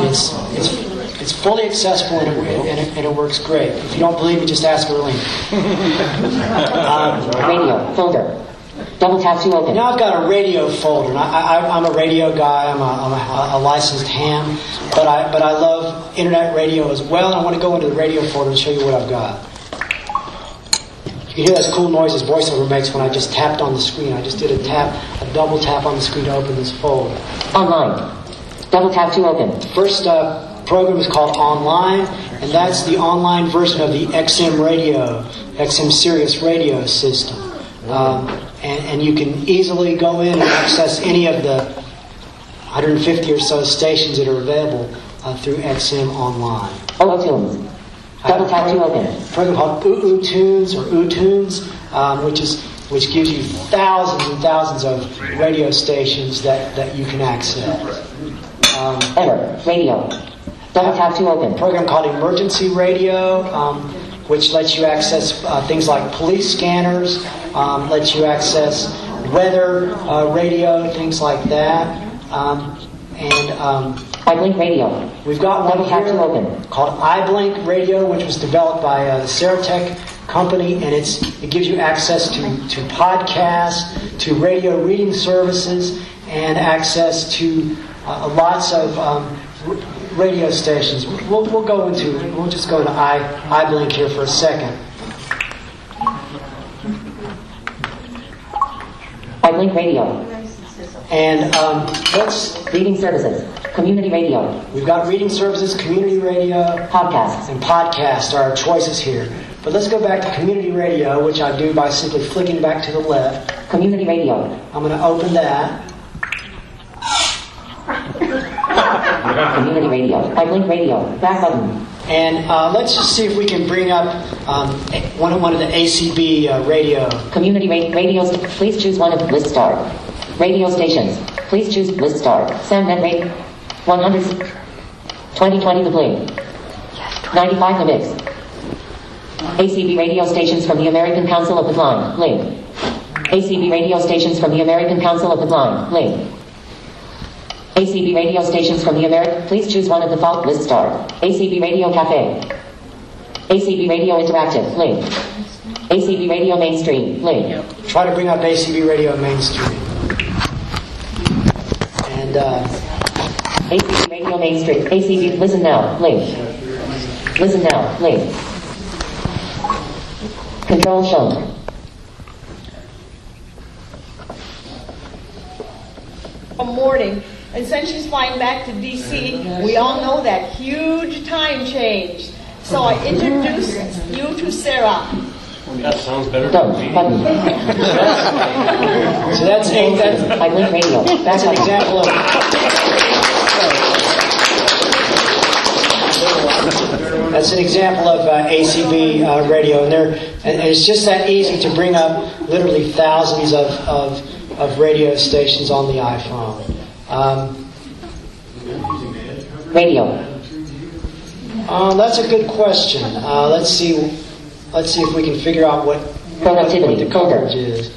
It's fully accessible and it works great. If you don't believe me, just ask Erling. Radio folder. Double tap to open. Now I've got a radio folder. I'm a radio guy. I'm a licensed ham, but I love internet radio as well. And I want to go into the radio folder and show you what I've got. You can hear those cool noises VoiceOver makes when I just tapped on the screen. I just did a double tap on the screen to open this folder. Online. Double tap to open. First program is called Online, and that's the online version of the XM Sirius radio system. And you can easily go in and access any of the 150 or so stations that are available through XM Online. OOTunes. Double tap to open. A program called OOTunes or OOTunes, which gives you thousands and thousands of radio stations that you can access. Ever radio. Double tap to open. A program called Emergency Radio, which lets you access things like police scanners, lets you access weather radio, things like that. iBlink Radio. We've got one here called iBlink Radio, which was developed by the Ceratec company, and it gives you access to podcasts, to radio reading services, and access to lots of radio stations. We'll just go into iBlink here for a second. iBlink Radio. And let's... Reading services. Community radio. We've got reading services, community radio, podcasts. And podcast are our choices here. But let's go back to community radio, which I do by simply flicking back to the left. Community radio. I'm going to open that. Community radio. iBlink radio. Back button. And let's just see if we can bring up one of the ACB radio. Community radios. Please choose one of list star. Radio stations. Please choose list star. SamNet rate 100. 2020 the play. 95 the mix. ACB radio stations from the American Council of the Blind. Link. ACB radio stations from the American Council of the Blind. Link. ACB radio stations from the American... Please choose one of the following list star. ACB Radio Cafe. ACB Radio Interactive. Link. ACB Radio Mainstream. Link. Try to bring up ACB Radio Mainstream. And ACB Radio Mainstream. ACB Listen Now. Link. Listen Now. Link. Control shown. A morning. And since she's flying back to D.C., we all know that huge time change. So I introduce you to Sarah. That sounds better. Done. Button. So that's iBlink Radio. That's an example of... That's an example of ACB radio, and it's just that easy to bring up literally thousands of radio stations on the iPhone. Radio. That's a good question. Let's see if we can figure out what the coverage is.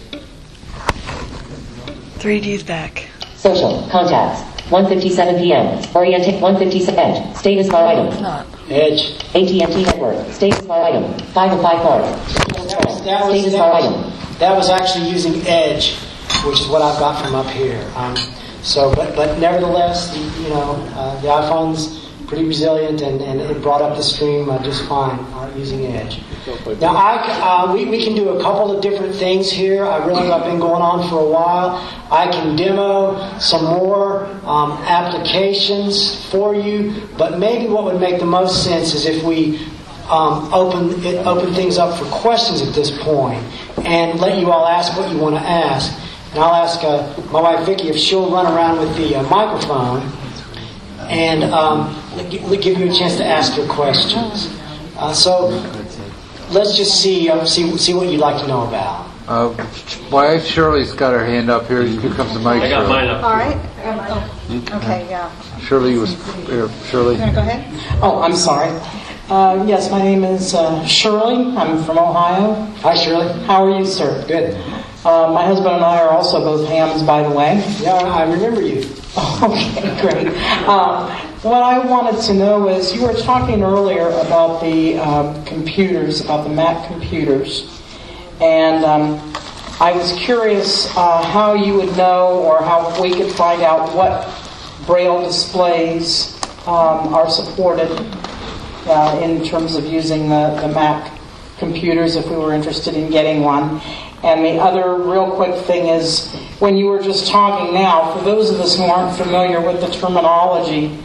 3G's back. Social contacts. 1:57 p.m. Orientate 1:57 Edge. Status bar item. Edge. AT&T network. Status bar item. 5 of 5 cards. Status bar item. That was actually using Edge, which is what I've got from up here. But nevertheless, the iPhone's pretty resilient and it brought up the stream just fine using Edge. Now, we can do a couple of different things here. I realize I've been going on for a while. I can demo some more applications for you, but maybe what would make the most sense is if we open things up for questions at this point and let you all ask what you want to ask. And I'll ask my wife Vicki if she'll run around with the microphone and give you a chance to ask your questions. So let's just see what you'd like to know about. Wife Shirley's got her hand up here. Here comes the mic. I got mine up. All right. Okay, yeah. Shirley was here. Shirley. You want to go ahead? Oh, I'm sorry. Yes, my name is Shirley. I'm from Ohio. Hi, Shirley. How are you, sir? Good. My husband and I are also both hams, by the way. Yeah, I remember you. Okay, great. What I wanted to know is, you were talking earlier about the computers, about the Mac computers, and I was curious how you would know, or how we could find out what Braille displays are supported in terms of using the Mac computers, if we were interested in getting one. And the other real quick thing is, when you were just talking now, for those of us who aren't familiar with the terminology,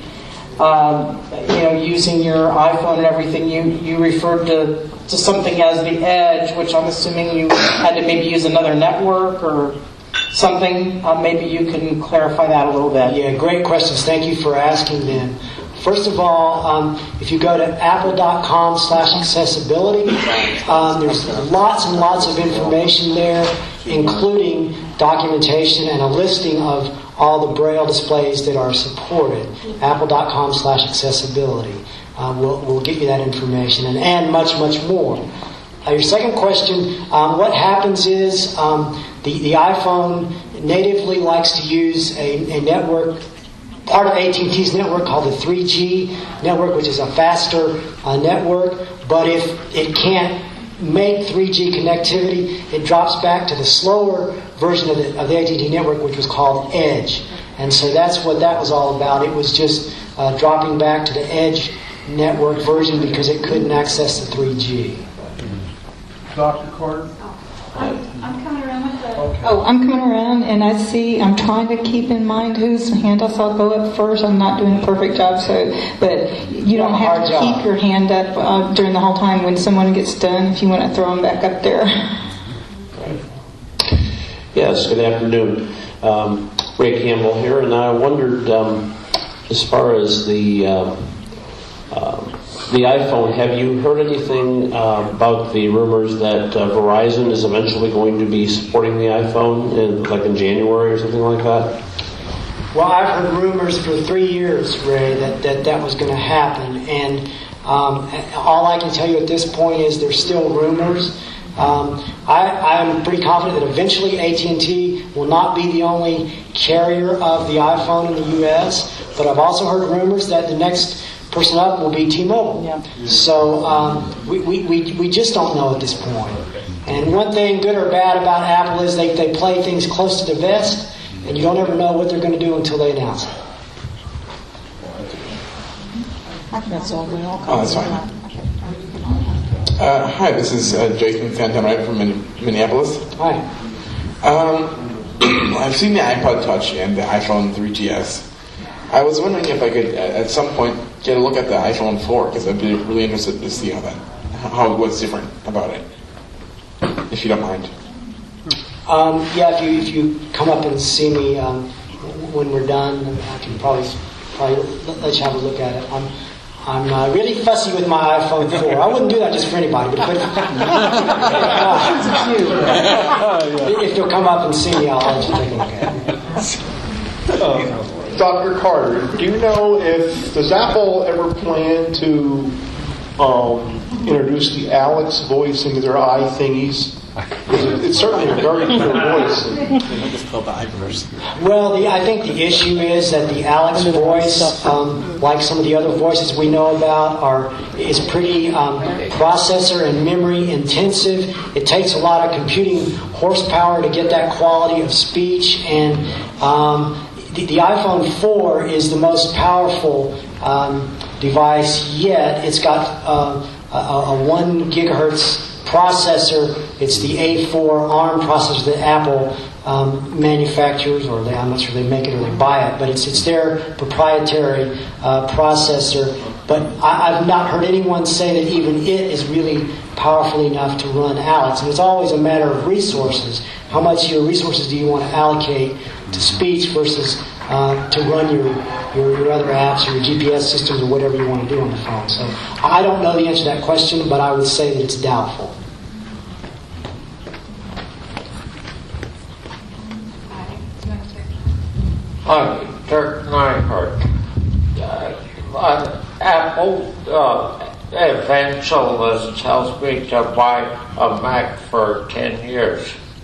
using your iPhone and everything, you referred to something as the Edge, which I'm assuming you had to maybe use another network or something. Maybe you can clarify that a little bit. Yeah, great questions. Thank you for asking them. First of all, if you go to apple.com/accessibility, there's lots and lots of information there, including documentation and a listing of all the Braille displays that are supported. Apple.com/accessibility will get you that information and much, much more. Your second question, what happens is the iPhone natively likes to use a network, part of AT&T's network called the 3G network, which is a faster network. But if it can't make 3G connectivity, it drops back to the slower version of the AT&T network, which was called Edge. And so that's what that was all about. It was just dropping back to the Edge network version because it couldn't access the 3G. Dr. Carter? I'm coming around with the... Oh, I'm coming around, and I'm trying to keep in mind whose handoffs I'll go up first. I'm not doing a perfect job, but you don't have to keep your hand up during the whole time when someone gets done if you want to throw them back up there. Yes, good afternoon. Ray Campbell here, and I wondered, as far as the iPhone, have you heard anything about the rumors that Verizon is eventually going to be supporting the iPhone in January or something like that? Well, I've heard rumors for 3 years, Ray, that was going to happen, and all I can tell you at this point is there's still rumors. I'm pretty confident that eventually AT&T will not be the only carrier of the iPhone in the U.S., but I've also heard rumors that the next person up will be T-Mobile. Yeah. So we just don't know at this point. And one thing, good or bad, about Apple is they play things close to the vest, and you don't ever know what they're going to do until they announce it. That's all we all that's fine. Hi, this is Jason Santana from Minneapolis. Hi. I've seen the iPod Touch and the iPhone 3GS. I was wondering if I could, at some point, get a look at the iPhone 4, because I'd be really interested to see what's different about it, if you don't mind. Yeah, if you come up and see me when we're done, I can probably let you have a look at it. I'm really fussy with my iPhone 4. I wouldn't do that just for anybody, but if you'll come up and see me, I'll let you take a look at it. Dr. Carter, do you know does Apple ever plan to introduce the Alex voice into their iThingies? It's certainly a very clear voice. Well, I think the issue is that the Alex voice, like some of the other voices we know about, is pretty processor and memory intensive. It takes a lot of computing horsepower to get that quality of speech, and the iPhone 4 is the most powerful device yet. It's got a 1 gigahertz processor. It's the A4 ARM processor that Apple manufactures, or I'm not sure they make it or they buy it, but it's their proprietary processor. But I've not heard anyone say that even it is really powerful enough to run Alex. And it's always a matter of resources. How much of your resources do you want to allocate to speech versus to run your other apps or your GPS systems or whatever you want to do on the phone? So I don't know the answer to that question, but I would say that it's doubtful. Hi, Dirk Nyhart. Apple evangelist tells me to buy a Mac for 10 years.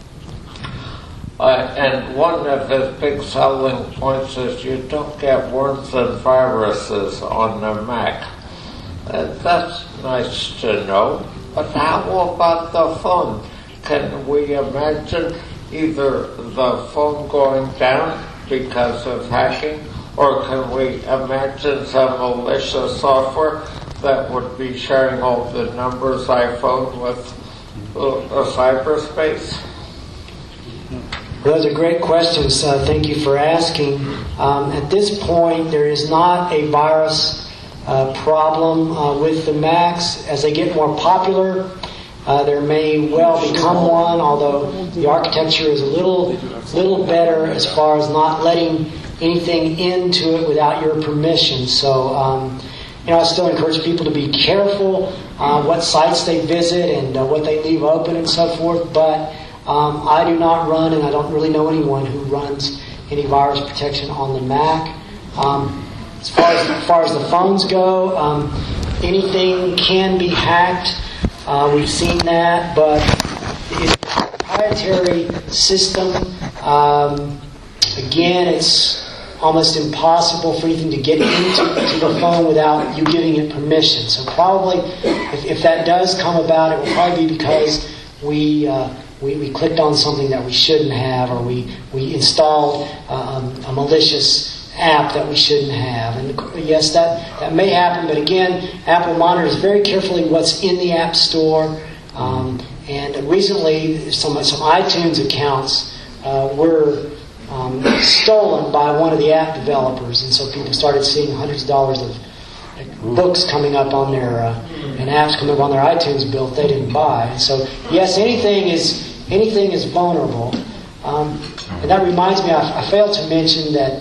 And one of his big selling points is you don't get worms and viruses on the Mac. That's nice to know. But how about the phone? Can we imagine either the phone going down because of hacking, or can we imagine some malicious software that would be sharing all the numbers iPhone with cyberspace? Those are great questions. Thank you for asking. At this point, there is not a virus problem with the Macs. As they get more popular, there may well become one, although the architecture is a little better as far as not letting anything into it without your permission. So, I still encourage people to be careful what sites they visit and what they leave open and so forth, but I do not run, and I don't really know anyone who runs any virus protection on the Mac. As far as the phones go, anything can be hacked. We've seen that, but it's a proprietary system. Again, it's almost impossible for anything to get into the phone without you giving it permission. So probably, if that does come about, it will probably be because we we clicked on something that we shouldn't have, or we installed a malicious app that we shouldn't have. And yes, that may happen, but again, Apple monitors very carefully what's in the App Store. And recently, some iTunes accounts were stolen by one of the app developers, and so people started seeing hundreds of dollars of books coming up on their and apps coming up on their iTunes bill that they didn't buy. And so yes, anything is vulnerable. And that reminds me, I failed to mention that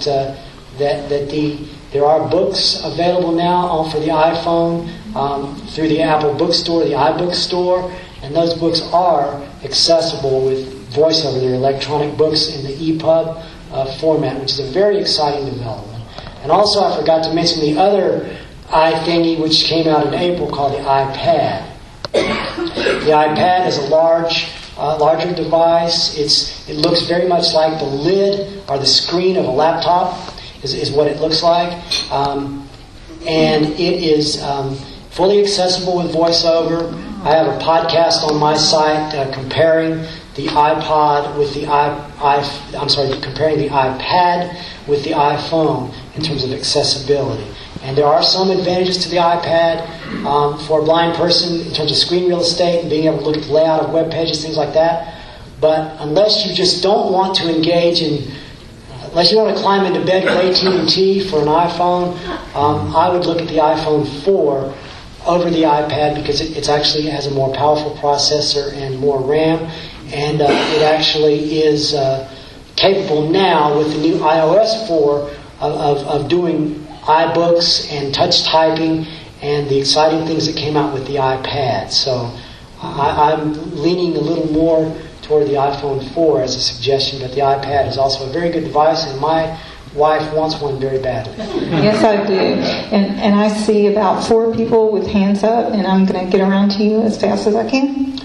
there are books available now for the iPhone through the Apple Bookstore, the iBook Store, and those books are accessible with VoiceOver. They're electronic books in the EPUB format, which is a very exciting development. And also, I forgot to mention the other iThingy, which came out in April, called the iPad. The iPad is a larger device. It looks very much like the lid or the screen of a laptop, is what it looks like. And it is fully accessible with VoiceOver. I have a podcast on my site comparing the iPad with the comparing the iPad with the iPhone in terms of accessibility. And there are some advantages to the iPad for a blind person in terms of screen real estate and being able to look at the layout of web pages, things like that. But unless you just don't want to engage in, unless you want to climb into bed with AT&T for an iPhone, I would look at the iPhone 4 over the iPad because it actually has a more powerful processor and more RAM. And it actually is capable now with the new iOS 4 of doing iBooks and touch typing and the exciting things that came out with the iPad. So I'm leaning a little more toward the iPhone 4 as a suggestion, but the iPad is also a very good device, and my wife wants one very badly. Yes, I do. And I see about 4 people with hands up, and I'm going to get around to you as fast as I can.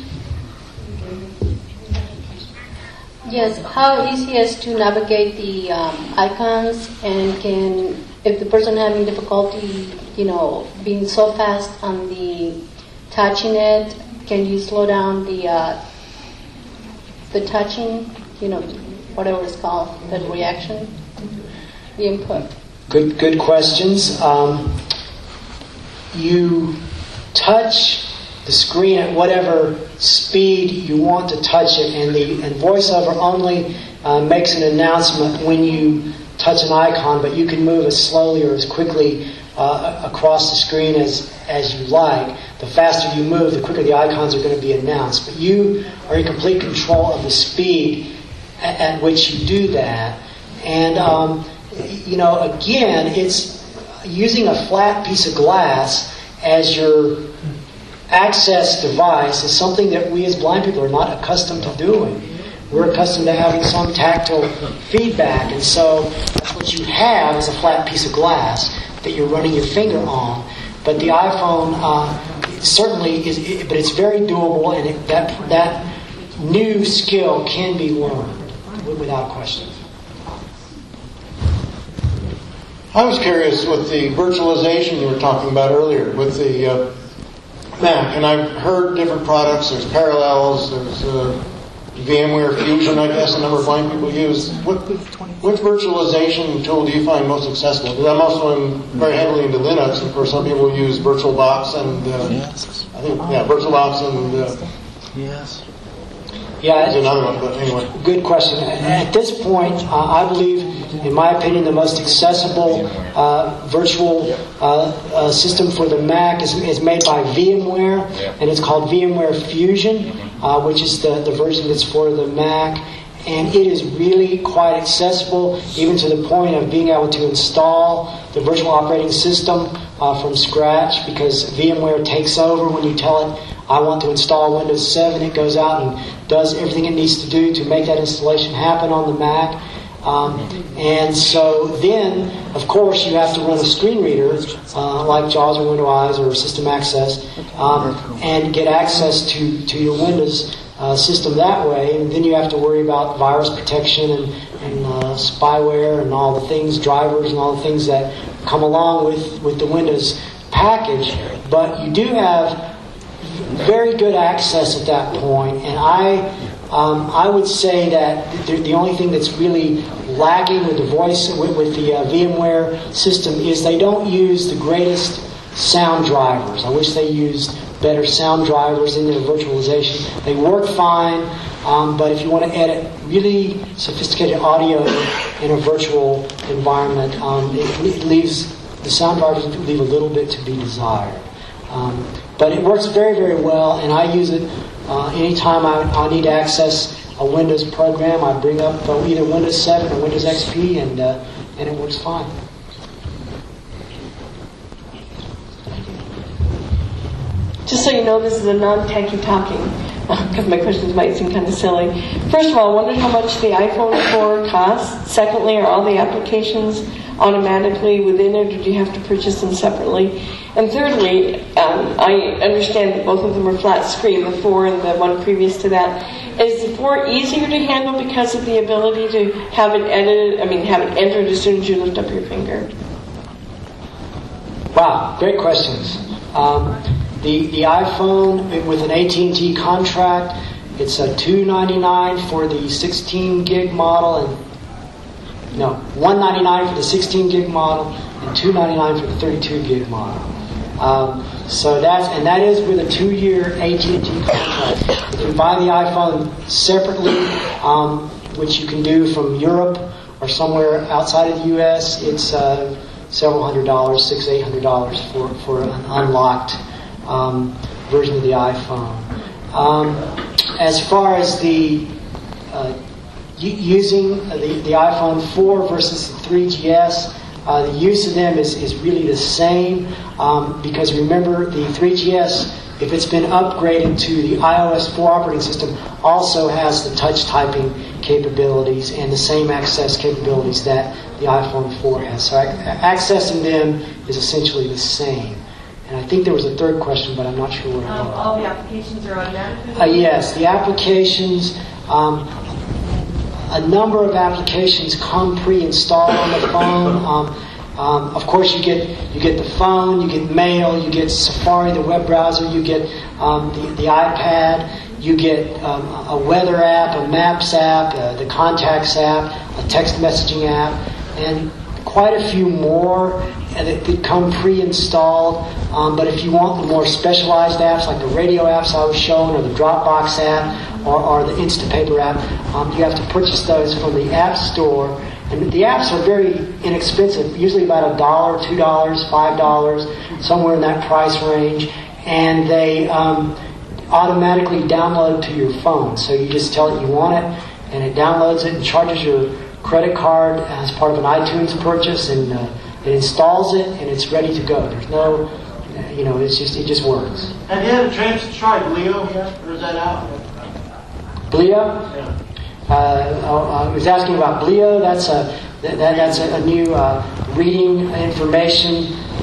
Yes, how easy is to navigate the icons, and if the person having difficulty, being so fast on the touching it, can you slow down the touching, whatever it's called, the reaction, the input? Good questions. You touch the screen at whatever speed you want to touch it, and VoiceOver only makes an announcement when you touch an icon, but you can move as slowly or as quickly across the screen as you like. The faster you move, the quicker the icons are going to be announced. But you are in complete control of the speed at which you do that. And again, it's using a flat piece of glass as your access device is something that we as blind people are not accustomed to doing. We're accustomed to having some tactile feedback, and so that's what you have is a flat piece of glass that you're running your finger on. But the iPhone certainly is, but it's very doable, and that new skill can be learned without question. I was curious with the virtualization you were talking about earlier with the Mac, and I've heard different products. There's Parallels, there's VMware Fusion, I guess a number of blind people use. Which virtualization tool do you find most accessible? Because I'm also very heavily into Linux, and of course some people use VirtualBox and VirtualBox and yes. There's another one, but anyway. Good question. At this point, I believe, in my opinion, the most accessible virtual system for the Mac is made by VMware, and it's called VMware Fusion, which is the version that's for the Mac. And it is really quite accessible, even to the point of being able to install the virtual operating system from scratch, because VMware takes over when you tell it, I want to install Windows 7. It goes out and does everything it needs to do to make that installation happen on the Mac. And so then, of course, you have to run a screen reader like JAWS or Windows or System Access and get access to your Windows system that way. And then you have to worry about virus protection and spyware and all the things, drivers and all the things that come along with the Windows package. But you do have very good access at that point, and I I would say that the only thing that's really lacking with the voice, with the VMware system, is they don't use the greatest sound drivers. I wish they used better sound drivers in their virtualization. They work fine, but if you want to edit really sophisticated audio in a virtual environment, it leaves the sound drivers leave a little bit to be desired. But it works very, very well, and I use it anytime I need to access a Windows program. I bring up either Windows 7 or Windows XP, and it works fine. Just so you know, this is a non-techie talking, because my questions might seem kind of silly. First of all, I wondered how much the iPhone 4 costs. Secondly, are all the applications automatically within it, or do you have to purchase them separately? And thirdly, I understand that both of them are flat screen, the 4 and the one previous to that. Is the 4 easier to handle because of the ability to have it edited, have it entered as soon as you lift up your finger? Wow, great questions. The iPhone with an AT&T contract, it's a $299 for the 16 gig model, $199 for the 16 gig model, and $299 for the 32 gig model. So that is with a 2-year AT&T contract. If you buy the iPhone separately, which you can do from Europe or somewhere outside of the U.S., it's several $100, $600-800 for an unlocked version of the iPhone. As far as the using the iPhone 4 versus the 3GS, the use of them is really the same, because remember, the 3GS, if it's been upgraded to the iOS 4 operating system, also has the touch typing capabilities and the same access capabilities that the iPhone 4 has. So accessing them is essentially the same. And I think there was a third question, but I'm not sure what it was. All the applications are automatically? Yes, the applications, a number of applications come pre-installed on the phone. Of course, you get the phone, you get mail, you get Safari, the web browser, you get the iPad, you get a weather app, a maps app, the contacts app, a text messaging app, and quite a few more that come pre-installed. But if you want the more specialized apps, like the radio apps I was showing, or the Dropbox app, or the Instapaper app, you have to purchase those from the App Store. And the apps are very inexpensive, usually about $1, $2, $5, somewhere in that price range. And they automatically download to your phone. So you just tell it you want it, and it downloads it and charges your credit card as part of an iTunes purchase, and it installs it, and it's ready to go. There's no, it just works. Have you had a chance to try Bleo yet, or is that out? Bleo? Yeah. I was asking about Bleo. That's a new reading information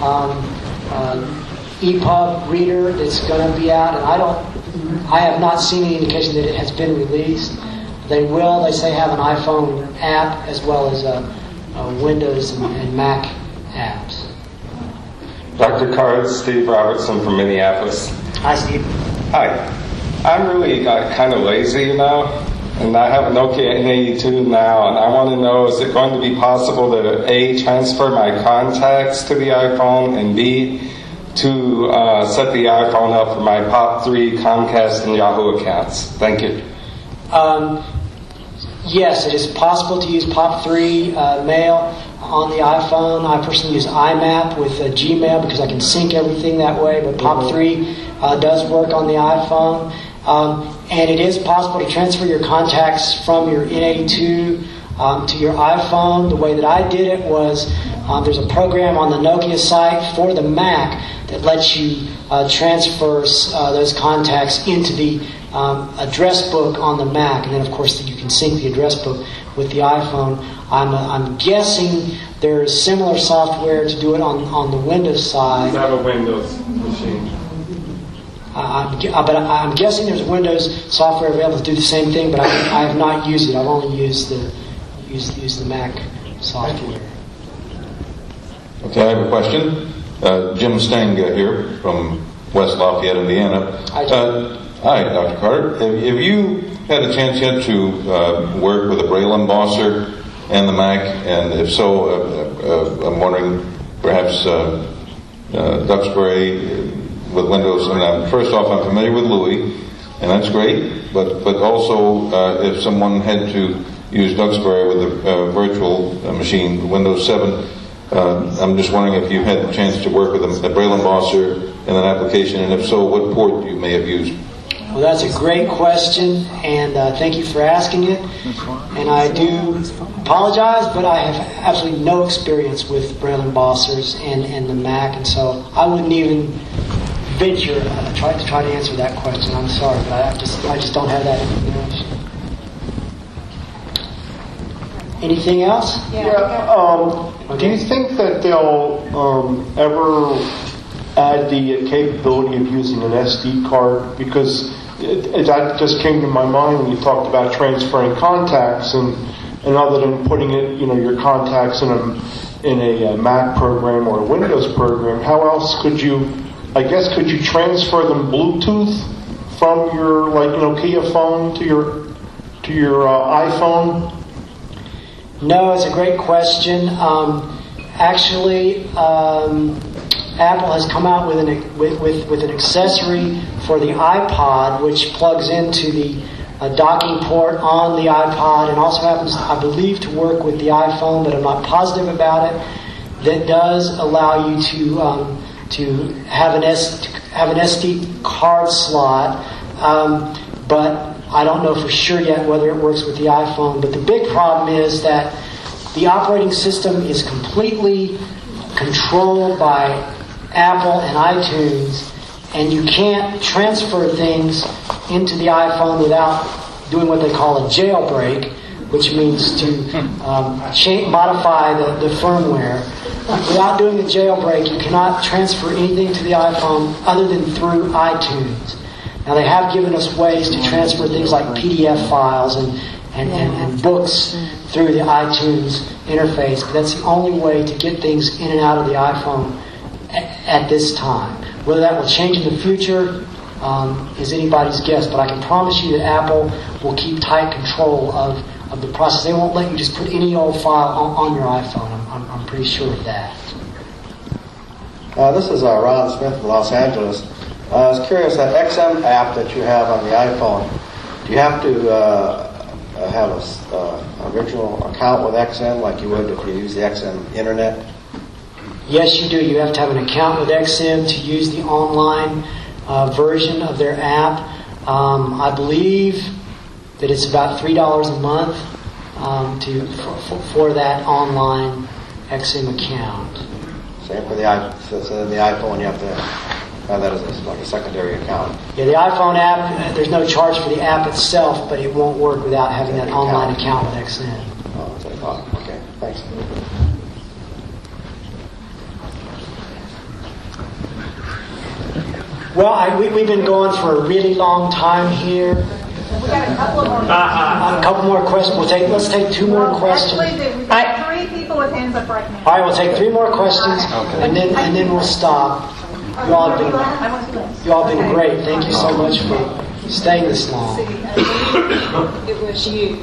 EPUB reader that's going to be out, and I have not seen any indication that it has been released. They will, they say, have an iPhone app as well as Windows and Mac apps. Dr. Card, Steve Robertson from Minneapolis. Hi, Steve. Hi. I'm really kind of lazy now, and I have a Nokia N82 now, and I want to know, is it going to be possible to A, transfer my contacts to the iPhone, and B, to set the iPhone up for my POP3, Comcast, and Yahoo accounts? Thank you. Yes, it is possible to use POP3 mail on the iPhone. I personally use IMAP with Gmail because I can sync everything that way, but POP3 does work on the iPhone. And it is possible to transfer your contacts from your N82 to your iPhone. The way that I did it was there's a program on the Nokia site for the Mac that lets you transfer those contacts into the address book on the Mac, and then of course you can sync the address book with the iPhone. I'm guessing there's similar software to do it on the Windows side. I have a Windows machine. But I'm guessing there's Windows software available to do the same thing, but I have not used it. I've only used the Mac software. Okay, I have a question. Jim Stanga here from West Lafayette, Indiana. Hi, Dr. Carter. Have you had a chance yet to work with a Braille embosser and the Mac? And if so, I'm wondering perhaps Duxbury with Windows. And first off, I'm familiar with Louis, and that's great. But also, if someone had to use Duxbury with a virtual machine, Windows 7, I'm just wondering if you had a chance to work with a Braille embosser in an application, and if so, what port you may have used. Well, that's a great question, and thank you for asking it. And I do apologize, but I have absolutely no experience with Braille embossers and the Mac, and so I wouldn't even venture try to answer that question. I'm sorry, but I just don't have that information. Anything else? Do you think that they'll ever add the capability of using an SD card? Because that just came to my mind when you talked about transferring contacts, and other than putting it, your contacts in a Mac program or a Windows program, how else could you transfer them Bluetooth from your Kia phone to your iPhone? No, it's a great question. Actually, Apple has come out with an accessory for the iPod, which plugs into the docking port on the iPod, and also happens, I believe, to work with the iPhone, but I'm not positive about it. That does allow you to have an SD card slot, but I don't know for sure yet whether it works with the iPhone. But the big problem is that the operating system is completely controlled by Apple and iTunes, and you can't transfer things into the iPhone without doing what they call a jailbreak, which means to modify the firmware. Without doing the jailbreak, you cannot transfer anything to the iPhone other than through iTunes. Now, they have given us ways to transfer things like PDF files and books through the iTunes interface, but that's the only way to get things in and out of the iPhone at this time. Whether that will change in the future is anybody's guess, but I can promise you that Apple will keep tight control of the process. They won't let you just put any old file on your iPhone. I'm pretty sure of that. This is Ron Smith from Los Angeles. I was curious, that XM app that you have on the iPhone, do you have to have a virtual account with XM like you would if you use the XM Internet? Yes, you do. You have to have an account with XM to use the online version of their app. I believe that it's about $3 a month for that online XM account. Same for the iPhone, you have to have that as like a secondary account. Yeah, the iPhone app, there's no charge for the app itself, but it won't work without having that online account with XM. Oh, that's what I thought. Okay, thanks. Well, we've been going for a really long time here. We got a couple of more. A couple more questions. Let's take two more questions. Actually, we've got 3 people with hands up right now. All right, we'll take 3 more questions, and then we'll stop. You all have been great. Thank you so much for staying this long. It was you.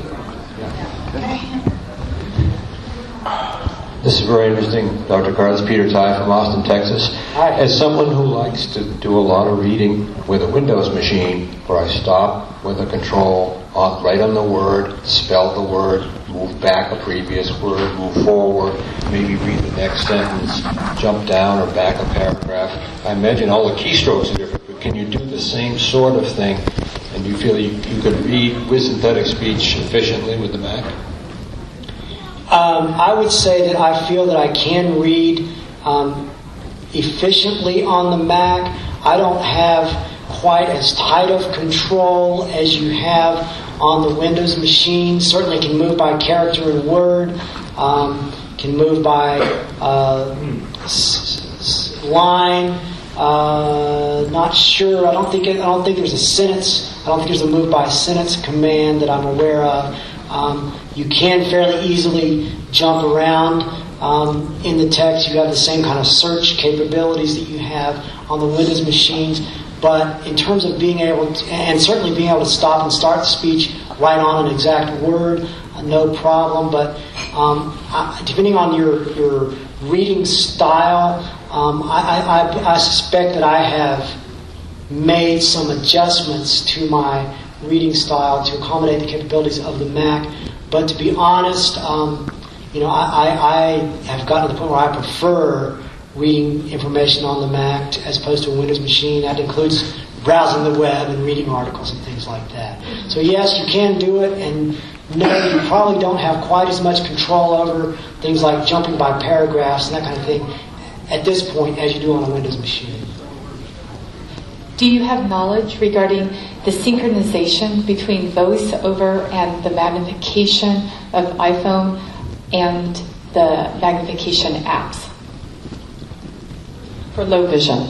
This is very interesting, Dr. Carter. This is Peter Ty from Austin, Texas. Hi. As someone who likes to do a lot of reading with a Windows machine, where I stop with a control, write on the word, spell the word, move back a previous word, move forward, maybe read the next sentence, jump down or back a paragraph. I imagine all the keystrokes are different, but can you do the same sort of thing? And do you feel you could read with synthetic speech efficiently with the Mac? I would say that I feel that I can read efficiently on the Mac. I don't have quite as tight of control as you have on the Windows machine. Certainly can move by character and word, can move by line. Not sure. I don't think there's a sentence. I don't think there's a move by sentence command that I'm aware of. You can fairly easily jump around in the text. You have the same kind of search capabilities that you have on the Windows machines. But in terms of being able to, and certainly being able to stop and start the speech right on an exact word, no problem. But depending on your reading style, I suspect that I have made some adjustments to my reading style to accommodate the capabilities of the Mac. But to be honest, I have gotten to the point where I prefer reading information on the Mac as opposed to a Windows machine. That includes browsing the web and reading articles and things like that. So yes, you can do it, and no, you probably don't have quite as much control over things like jumping by paragraphs and that kind of thing at this point as you do on a Windows machine. Do you have knowledge regarding the synchronization between VoiceOver and the magnification of iPhone and the magnification apps for low vision?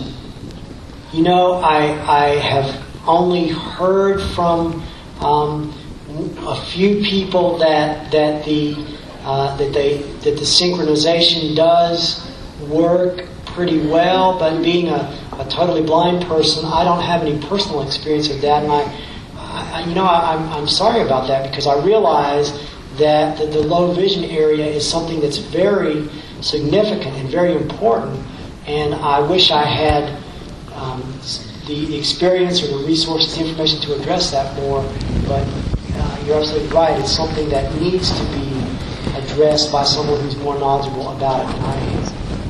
I have only heard from a few people that the synchronization does work pretty well, but being a totally blind person, I don't have any personal experience of that, and I'm sorry about that, because I realize that the low vision area is something that's very significant and very important, and I wish I had the experience or the resources, the information to address that more. But you're absolutely right. It's something that needs to be addressed by someone who's more knowledgeable about it than I am.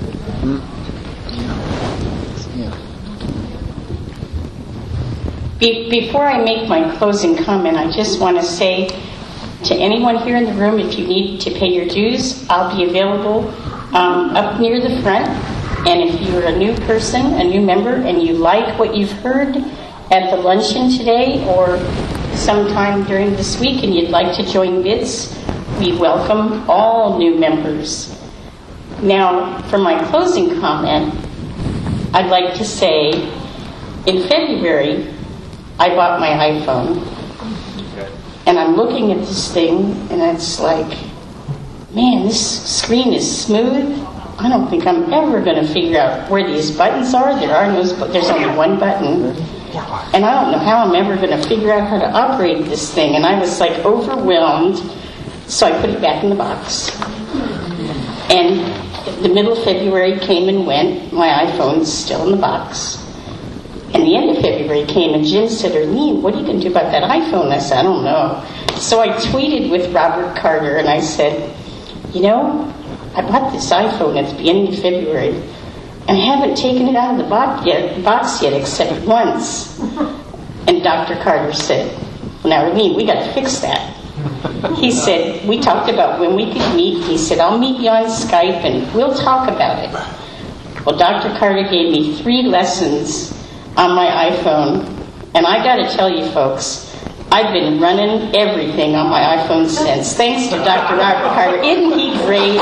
Before I make my closing comment, I just want to say to anyone here in the room, if you need to pay your dues, I'll be available up near the front. And if you're a new person, a new member, and you like what you've heard at the luncheon today or sometime during this week and you'd like to join BITS, we welcome all new members. Now, for my closing comment, I'd like to say in February, I bought my iPhone. And I'm looking at this thing, and it's like, man, this screen is smooth. I don't think I'm ever going to figure out where these buttons are. There's only one button. And I don't know how I'm ever going to figure out how to operate this thing. And I was like overwhelmed. So I put it back in the box. And the middle of February came and went. My iPhone's still in the box. And the end of February came, and Jim said, Arlene, what are you going to do about that iPhone? I said, I don't know. So I tweeted with Robert Carter, and I said, I bought this iPhone at the beginning of February, and I haven't taken it out of the box yet except once. And Dr. Carter said, well, now, Arlene, we got to fix that. He said, we talked about when we could meet. He said, I'll meet you on Skype, and we'll talk about it. Well, Dr. Carter gave me 3 lessons on my iPhone, and I got to tell you folks, I've been running everything on my iPhone since. Thanks to Dr. Robert Carter. Isn't he great?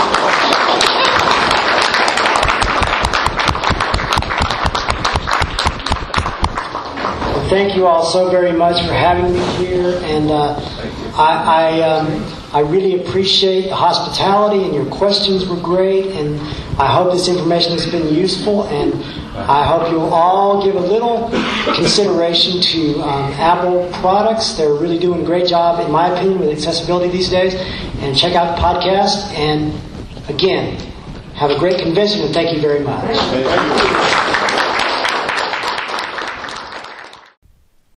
Well, thank you all so very much for having me here, and I really appreciate the hospitality, and your questions were great, and I hope this information has been useful, and I hope you'll all give a little consideration to Apple products. They're really doing a great job, in my opinion, with accessibility these days. And check out the podcast. And again, have a great convention, and thank you very much.